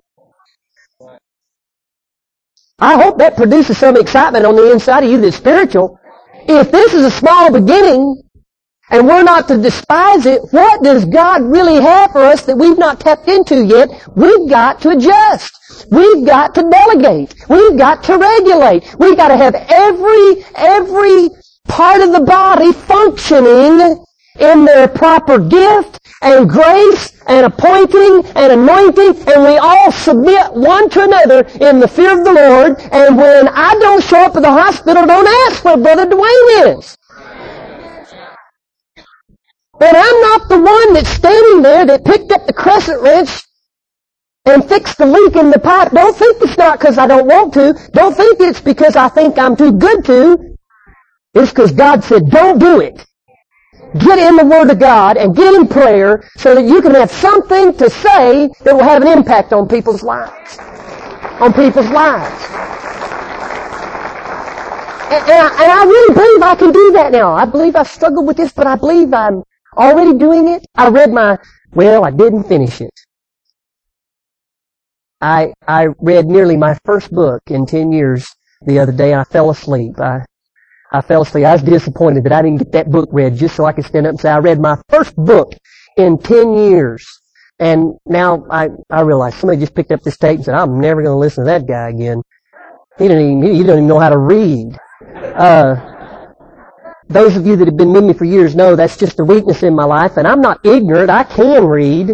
I hope that produces some excitement on the inside of you that's spiritual. If this is a small beginning, and we're not to despise it, what does God really have for us that we've not tapped into yet? We've got to adjust. We've got to delegate. We've got to regulate. We've got to have every part of the body functioning in their proper gift and grace and appointing and anointing, and we all submit one to another in the fear of the Lord. And when I don't show up at the hospital, don't ask where Brother Dwayne is. But I'm not the one that's standing there that picked up the crescent wrench and fixed the leak in the pipe. Don't think it's not because I don't want to. Don't think it's because I think I'm too good to. It's because God said, don't do it. Get in the Word of God and get in prayer so that you can have something to say that will have an impact on people's lives. On people's lives. And I really believe I can do that now. I believe I've struggled with this, but I believe I'm already doing it. I didn't finish it. I read nearly my first book in 10 years the other day, and I fell asleep. I fell asleep. I was disappointed that I didn't get that book read just so I could stand up and say I read my first book in 10 years. And now I realize somebody just picked up this tape and said, I'm never going to listen to that guy again. He doesn't even know how to read. Those of you that have been with me for years know that's just a weakness in my life, and I'm not ignorant. I can read.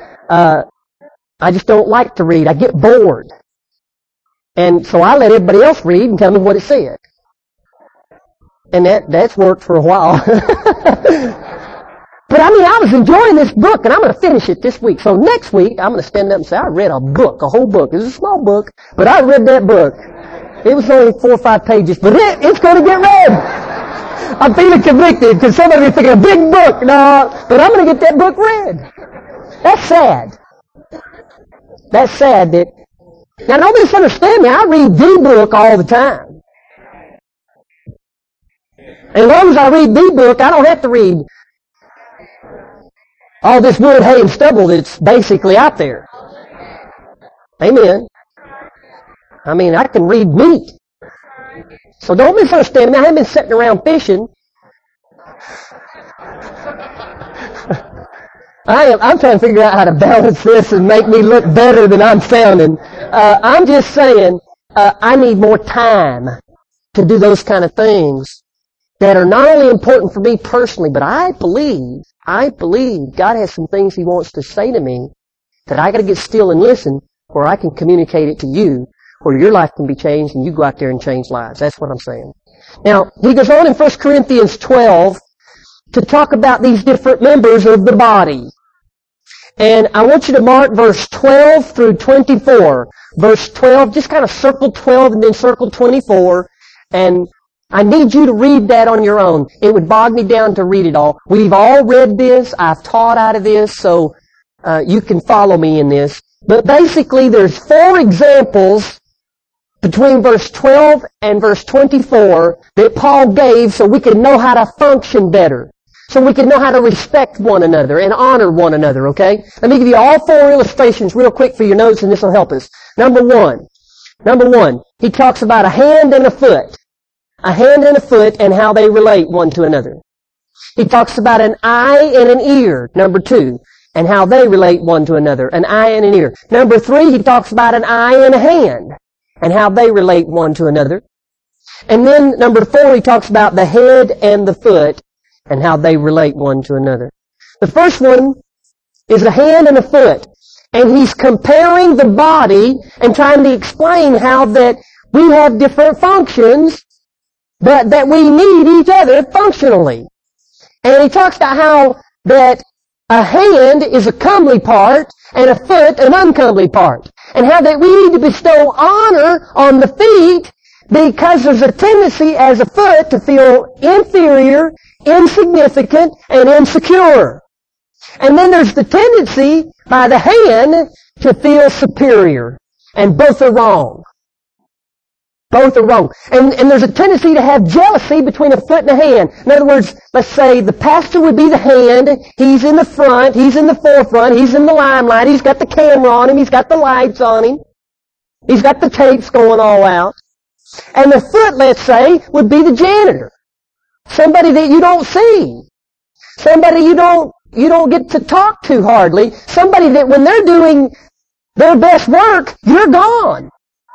I just don't like to read. I get bored. And so I let everybody else read and tell me what it said. And that's worked for a while. But I was enjoying this book, and I'm going to finish it this week. So next week, I'm going to stand up and say, I read a book, a whole book. It's a small book, but I read that book. It was only 4 or 5 pages, but it's going to get read. I'm feeling convicted because somebody will think a big book. No, but I'm going to get that book read. That's sad. That's sad that... Now, don't misunderstand me. I read the book all the time. As long as I read the book, I don't have to read all this wood, hay, and stubble that's basically out there. Amen. I can read meat. So don't misunderstand me. I haven't been sitting around fishing. I'm trying to figure out how to balance this and make me look better than I'm sounding. I'm just saying, I need more time to do those kind of things that are not only important for me personally, but I believe God has some things He wants to say to me that I got to get still and listen, where I can communicate it to you, where your life can be changed and you go out there and change lives. That's what I'm saying. Now, he goes on in 1 Corinthians 12 to talk about these different members of the body. And I want you to mark verse 12 through 24. Verse 12, just kind of circle 12 and then circle 24. And I need you to read that on your own. It would bog me down to read it all. We've all read this. I've taught out of this, so you can follow me in this. But basically, there's 4 examples between verse 12 and verse 24 that Paul gave so we could know how to function better. So we can know how to respect one another and honor one another, okay? Let me give you all 4 illustrations real quick for your notes, and this will help us. Number one, he talks about a hand and a foot. A hand and a foot and how they relate one to another. He talks about an eye and an ear, number 2, and how they relate one to another. An eye and an ear. Number 3, he talks about an eye and a hand, and how they relate one to another. And then number 4, he talks about the head and the foot, and how they relate one to another. The first one is a hand and a foot. And he's comparing the body and trying to explain how that we have different functions, but that we need each other functionally. And he talks about how that a hand is a comely part and a foot an uncomely part. And how that we need to bestow honor on the feet because there's a tendency as a foot to feel inferior, insignificant, and insecure. And then there's the tendency by the hand to feel superior. And both are wrong. Both are wrong. And there's a tendency to have jealousy between a foot and a hand. In other words, let's say the pastor would be the hand. He's in the front. He's in the forefront. He's in the limelight. He's got the camera on him. He's got the lights on him. He's got the tapes going all out. And the foot, let's say, would be the janitor. Somebody that you don't see. Somebody you don't get to talk to hardly. Somebody that when they're doing their best work, you're gone.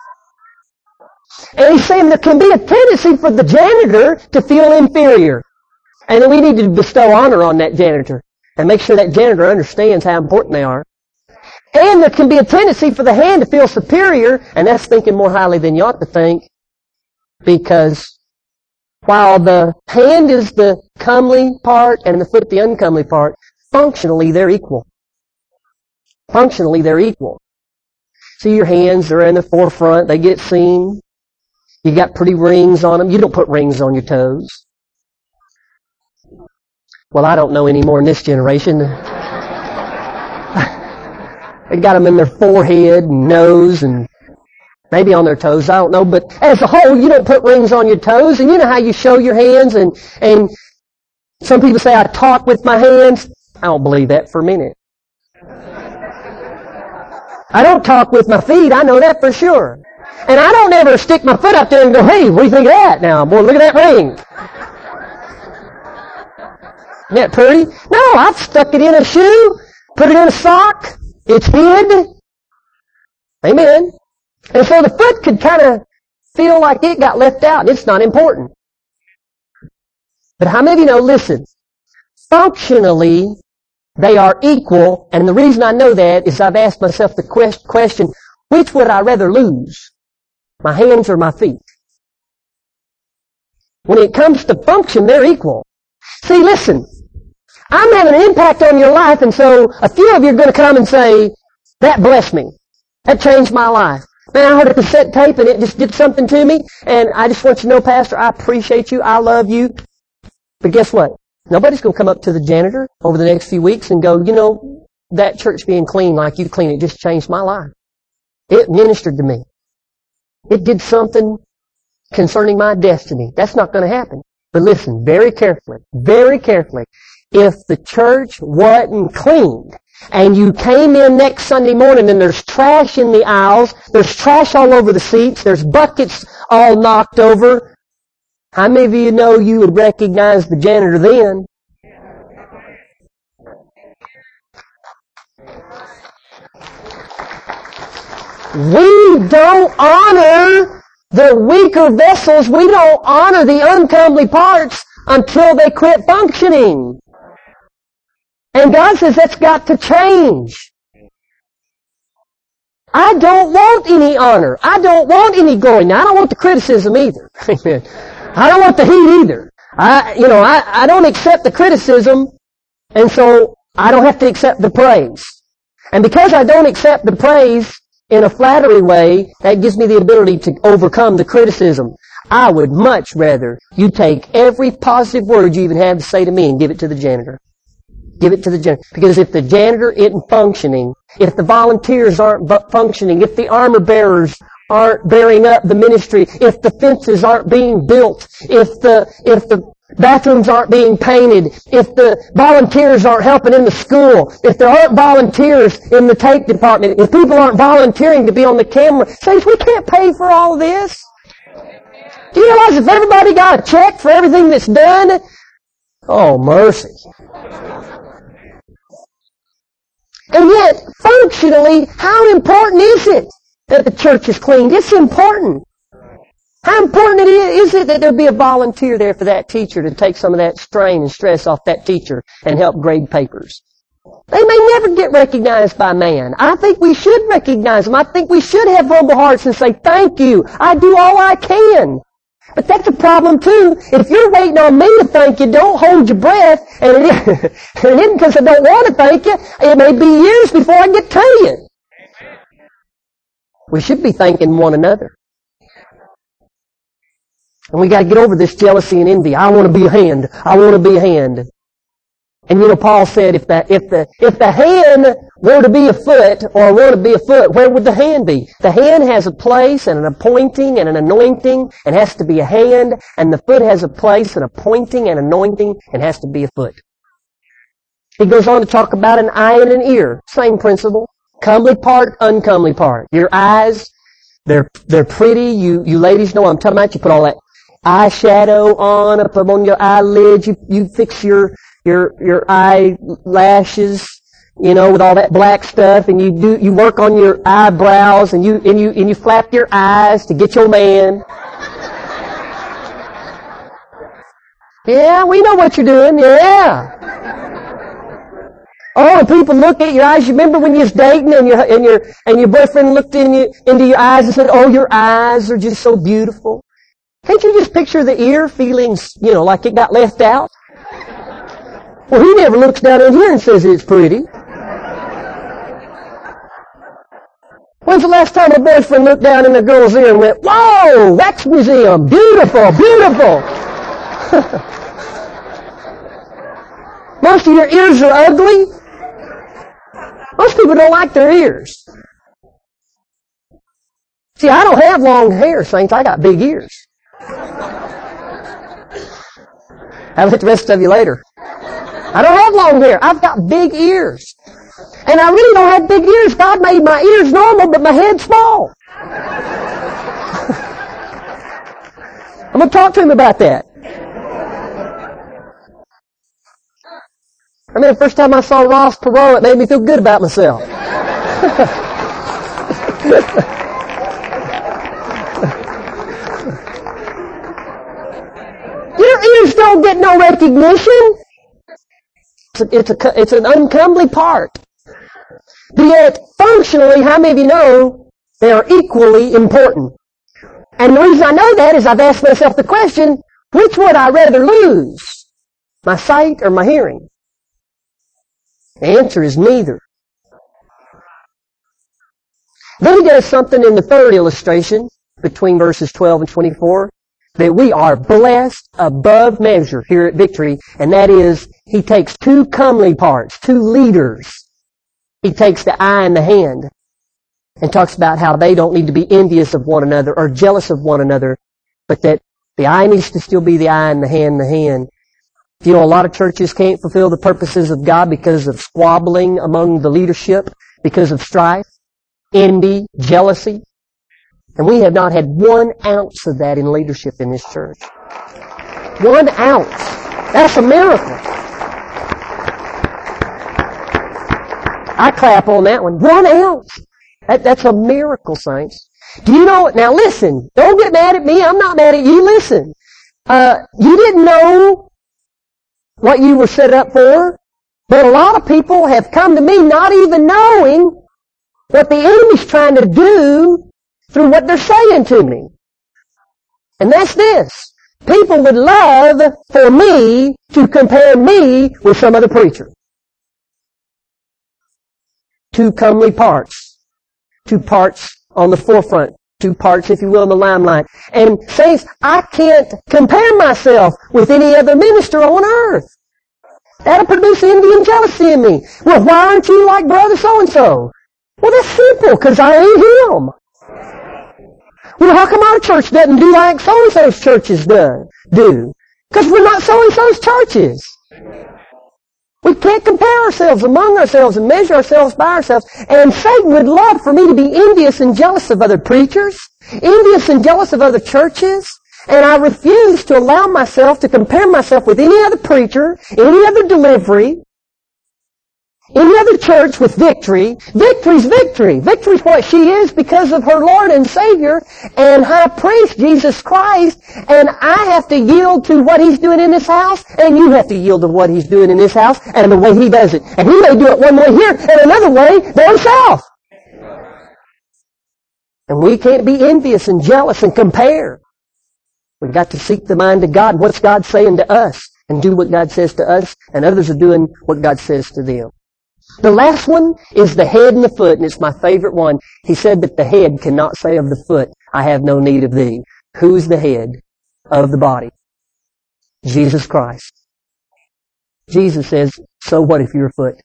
And he's saying there can be a tendency for the janitor to feel inferior. And we need to bestow honor on that janitor. and make sure that janitor understands how important they are. And there can be a tendency for the hand to feel superior, and that's thinking more highly than you ought to think, because while the hand is the comely part and the foot the uncomely part, functionally they're equal. Functionally they're equal. See, your hands are in the forefront, they get seen. You got pretty rings on them. You don't put rings on your toes. Well, I don't know anymore in this generation. They got them in their forehead and nose and maybe on their toes. I don't know. But as a whole, you don't put rings on your toes. And you know how you show your hands. And some people say, I talk with my hands. I don't believe that for a minute. I don't talk with my feet. I know that for sure. And I don't ever stick my foot up there and go, hey, what do you think of that now? Boy, look at that ring. Isn't that pretty? No, I've stuck it in a shoe, put it in a sock. It's hid. Amen. And so the foot could kind of feel like it got left out. It's not important. But how many of you know, listen, functionally, they are equal. And the reason I know that is I've asked myself the question, which would I rather lose? My hands or my feet? When it comes to function, they're equal. See, listen, I'm having an impact on your life, and so a few of you are going to come and say, that blessed me. That changed my life. Man, I heard a cassette tape and it just did something to me, and I just want you to know, Pastor, I appreciate you, I love you. But guess what? Nobody's going to come up to the janitor over the next few weeks and go, you know, that church being clean like you clean, it just changed my life. It ministered to me. It did something concerning my destiny. That's not going to happen. But listen, very carefully, if the church wasn't cleaned, and you came in next Sunday morning and there's trash in the aisles, there's trash all over the seats, there's buckets all knocked over, how many of you know you would recognize the janitor then? We don't honor the weaker vessels. We don't honor the uncomely parts until they quit functioning. And God says that's got to change. I don't want any honor. I don't want any glory. Now, I don't want the criticism either. Amen. I don't want the heat either. I don't accept the criticism, and so I don't have to accept the praise. And because I don't accept the praise in a flattery way, that gives me the ability to overcome the criticism. I would much rather you take every positive word you even have to say to me and give it to the janitor. Give it to the janitor. Because if the janitor isn't functioning, if the volunteers aren't functioning, if the armor bearers aren't bearing up the ministry, if the fences aren't being built, if the bathrooms aren't being painted, if the volunteers aren't helping in the school, if there aren't volunteers in the tape department, if people aren't volunteering to be on the camera, saints, we can't pay for all of this. Do you realize if everybody got a check for everything that's done? Oh, mercy. And yet, functionally, how important is it that the church is cleaned? It's important. How important is it that there be a volunteer there for that teacher to take some of that strain and stress off that teacher and help grade papers? They may never get recognized by man. I think we should recognize them. I think we should have humble hearts and say, thank you. I do all I can. But that's a problem too. If you're waiting on me to thank you, don't hold your breath. And it isn't because I don't want to thank you. It may be years before I get to you. We should be thanking one another. And we got to get over this jealousy and envy. I want to be a hand. I want to be a hand. And you know, Paul said, if the hand were to be a foot, or were to be a foot, where would the hand be? The hand has a place and an appointing and an anointing, and has to be a hand, and the foot has a place and appointing and anointing, and has to be a foot. He goes on to talk about an eye and an ear. Same principle. Comely part, uncomely part. Your eyes, they're pretty. You ladies know what I'm talking about. You put all that eyeshadow on, up on your eyelids. You fix your eyelashes, you know, with all that black stuff, and you work on your eyebrows, and you flap your eyes to get your man. Yeah, we know what you're doing. Yeah. Oh, and people look at your eyes. You remember when you was dating and your boyfriend looked into your eyes and said, "Oh, your eyes are just so beautiful." Can't you just picture the ear feeling, like it got left out? Well, he never looks down in here and says it's pretty. When's the last time a boyfriend looked down in a girl's ear and went, "Whoa, Wax Museum, beautiful, beautiful"? Most of your ears are ugly. Most people don't like their ears. See, I don't have long hair, saints. I got big ears. I'll hit the rest of you later. I don't have long hair. I've got big ears. And I really don't have big ears. God made my ears normal, but my head small. I'm going to talk to him about that. I mean, the first time I saw Ross Perot, it made me feel good about myself. Your ears don't get no recognition. It's an uncomely part. But yet, functionally, how many of you know they are equally important? And the reason I know that is I've asked myself the question, which would I rather lose? My sight or my hearing? The answer is neither. Then he does something in the third illustration, between verses 12 and 24, that we are blessed above measure here at Victory, and that is, he takes two comely parts, two leaders. He takes the eye and the hand, and talks about how they don't need to be envious of one another or jealous of one another, but that the eye needs to still be the eye and the hand the hand. You know, a lot of churches can't fulfill the purposes of God because of squabbling among the leadership, because of strife, envy, jealousy. And we have not had 1 ounce of that in leadership in this church. 1 ounce. That's a miracle. I clap on that one. 1 ounce. That's a miracle, saints. Do you know, now listen, don't get mad at me, I'm not mad at you, listen. You didn't know what you were set up for, but a lot of people have come to me not even knowing what the enemy's trying to do through what they're saying to me. And that's this. People would love for me to compare me with some other preacher. Two comely parts. 2 parts on the forefront. 2 parts, if you will, in the limelight. And saints, I can't compare myself with any other minister on earth. That'll produce envy and jealousy in me. Well, why aren't you like brother so-and-so? Well, that's simple, because I ain't him. Well, how come our church doesn't do like so-and-so's churches do? Because we're not so-and-so's churches. We can't compare ourselves among ourselves and measure ourselves by ourselves. And Satan would love for me to be envious and jealous of other preachers, envious and jealous of other churches. And I refuse to allow myself to compare myself with any other preacher, any other delivery, any other church with Victory. Victory's Victory. Victory's what she is because of her Lord and Savior and High Priest, Jesus Christ. And I have to yield to what He's doing in this house, and you have to yield to what He's doing in this house and the way He does it. And He may do it one way here and another way down south. And we can't be envious and jealous and compare. We've got to seek the mind of God. What's God saying to us? And do what God says to us. And others are doing what God says to them. The last one is the head and the foot, and it's my favorite one. He said that the head cannot say of the foot, I have no need of thee. Who's the head of the body? Jesus Christ. Jesus says, so what if you're a foot?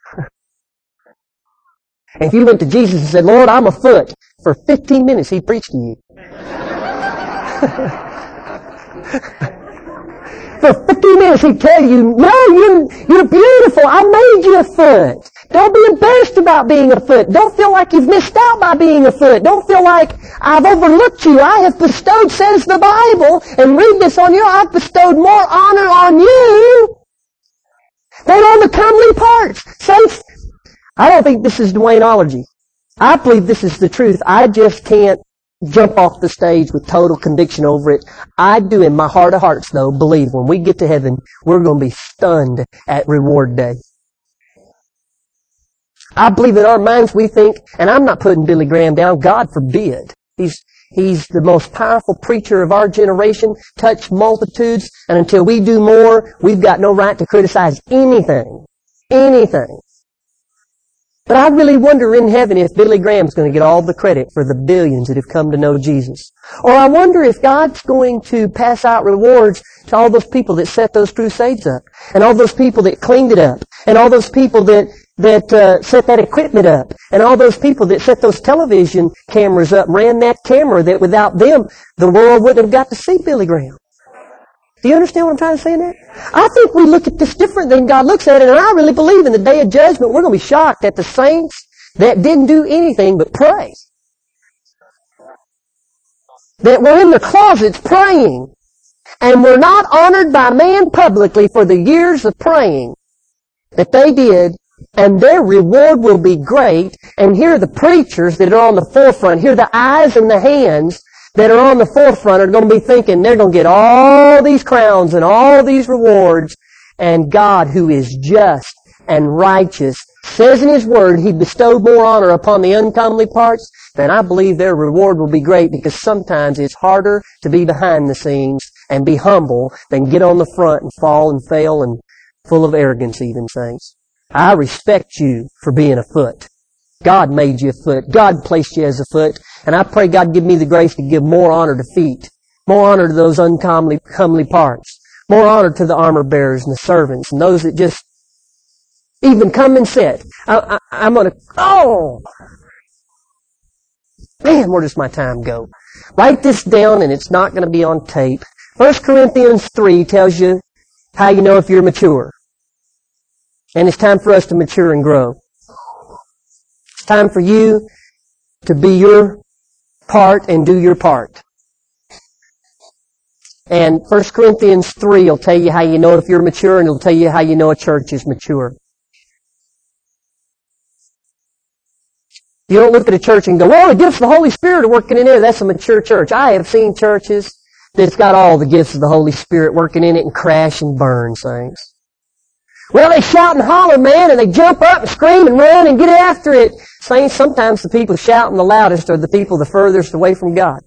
And if you went to Jesus and said, Lord, I'm a foot, for 15 minutes He'd preach to you. For 15 minutes He'd tell you, no, you're beautiful. I made you a foot. Don't be embarrassed about being a foot. Don't feel like you've missed out by being a foot. Don't feel like I've overlooked you. I have bestowed, says the Bible, and read this on you, I've bestowed more honor on you than on the comely parts. Saints, I don't think this is Dwayneology. I believe this is the truth. I just can't jump off the stage with total conviction over it. I do in my heart of hearts, though, believe when we get to heaven, we're going to be stunned at reward day. I believe in our minds we think, and I'm not putting Billy Graham down, God forbid. He's the most powerful preacher of our generation, touched multitudes, and until we do more, we've got no right to criticize anything. Anything. But I really wonder in heaven if Billy Graham's going to get all the credit for the billions that have come to know Jesus. Or I wonder if God's going to pass out rewards to all those people that set those crusades up, and all those people that cleaned it up, and all those people that set that equipment up, and all those people that set those television cameras up, ran that camera that without them, the world wouldn't have got to see Billy Graham. Do you understand what I'm trying to say in that? I think we look at this different than God looks at it, and I really believe in the day of judgment we're going to be shocked at the saints that didn't do anything but pray. That were in their closets praying, and were not honored by man publicly for the years of praying that they did, and their reward will be great. And here are the preachers that are on the forefront. Here are the eyes and the hands that are on the forefront are going to be thinking they're going to get all these crowns and all these rewards. And God, who is just and righteous, says in His Word He bestowed more honor upon the uncomely parts. Then I believe their reward will be great, because sometimes it's harder to be behind the scenes and be humble than get on the front and fall and fail and full of arrogance even, saints. I respect you for being a foot. God made you a foot. God placed you as a foot. And I pray God give me the grace to give more honor to feet. More honor to those uncomely parts. More honor to the armor bearers and the servants and those that just even come and sit. I'm going to... Oh! Man, where does my time go? Write this down, and it's not going to be on tape. 1 Corinthians 3 tells you how you know if you're mature. And it's time for us to mature and grow. It's time for you to be your part and do your part. And 1 Corinthians 3 will tell you how you know if you're mature, and it'll tell you how you know a church is mature. You don't look at a church and go, well, the gifts of the Holy Spirit are working in there. That's a mature church. I have seen churches that's got all the gifts of the Holy Spirit working in it and crash and burn, saints. Well, they shout and holler, man, and they jump up and scream and run and get after it. Saints, sometimes the people shouting the loudest are the people the furthest away from God.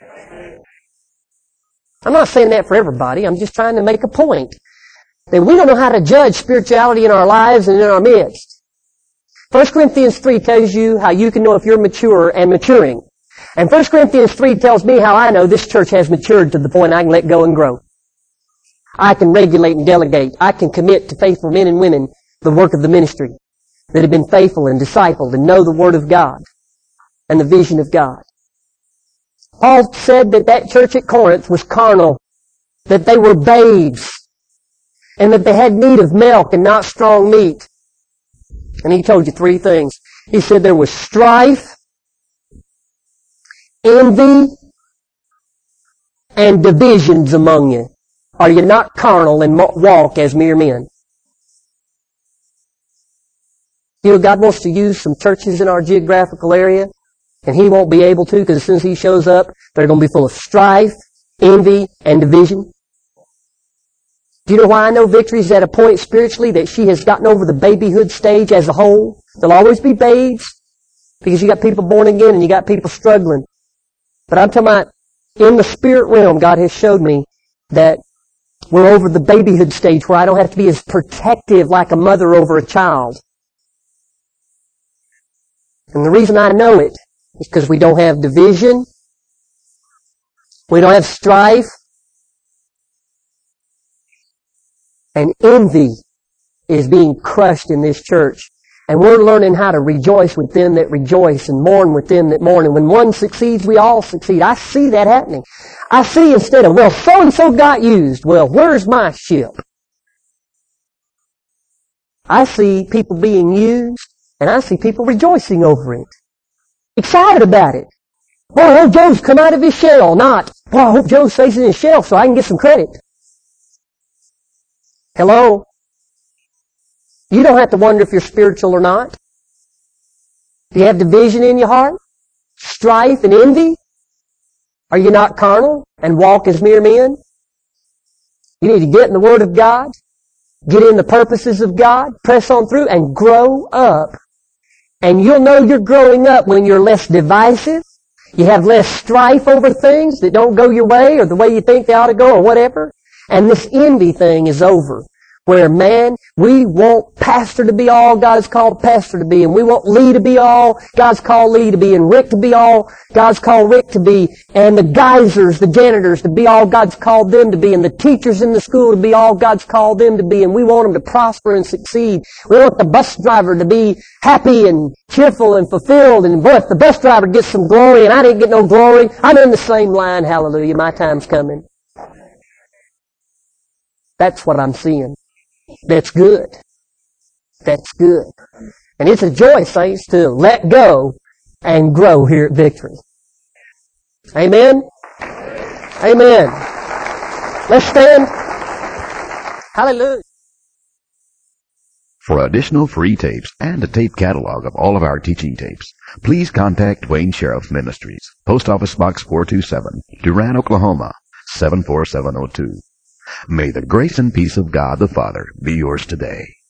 I'm not saying that for everybody. I'm just trying to make a point that we don't know how to judge spirituality in our lives and in our midst. 1 Corinthians 3 tells you how you can know if you're mature and maturing. And 1 Corinthians 3 tells me how I know this church has matured to the point I can let go and grow. I can regulate and delegate. I can commit to faithful men and women the work of the ministry that have been faithful and discipled and know the Word of God and the vision of God. Paul said that that church at Corinth was carnal, that they were babes, and that they had need of milk and not strong meat. And he told you three things. He said there was strife, envy, and divisions among you. Are you not carnal and walk as mere men? You know, God wants to use some churches in our geographical area, and He won't be able to, because as soon as He shows up, they're going to be full of strife, envy, and division. Do you know why I know Victory's at a point spiritually that she has gotten over the babyhood stage as a whole? There'll always be babes, because you got people born again and you got people struggling. But I'm talking about in the spirit realm, God has showed me that we're over the babyhood stage where I don't have to be as protective like a mother over a child. And the reason I know it is because we don't have division, we don't have strife, and envy is being crushed in this church. And we're learning how to rejoice with them that rejoice and mourn with them that mourn. And when one succeeds, we all succeed. I see that happening. I see instead of, well, so-and-so got used. Well, where's my ship? I see people being used, and I see people rejoicing over it. Excited about it. Boy, I hope Joe's come out of his shell. Not, boy, I hope Joe stays in his shell so I can get some credit. Hello? You don't have to wonder if you're spiritual or not. Do you have division in your heart? Strife and envy? Are you not carnal and walk as mere men? You need to get in the Word of God, get in the purposes of God, press on through, and grow up And you'll know you're growing up when you're less divisive. You have less strife over things that don't go your way or the way you think they ought to go or whatever. And this envy thing is over. Where, man, we want Pastor to be all God's called Pastor to be, and we want Lee to be all God's called Lee to be, and Rick to be all God's called Rick to be, and the geysers, the janitors, to be all God's called them to be, and the teachers in the school to be all God's called them to be, and we want them to prosper and succeed. We want the bus driver to be happy and cheerful and fulfilled, and boy, if the bus driver gets some glory and I didn't get no glory, I'm in the same line, hallelujah, my time's coming. That's what I'm seeing. That's good. That's good. And it's a joy, saints, to let go and grow here at Victory. Amen? Amen. Let's stand. Hallelujah. For additional free tapes and a tape catalog of all of our teaching tapes, please contact Wayne Sheriff Ministries, Post Office Box 427, Durant, Oklahoma, 74702. May the grace and peace of God the Father be yours today.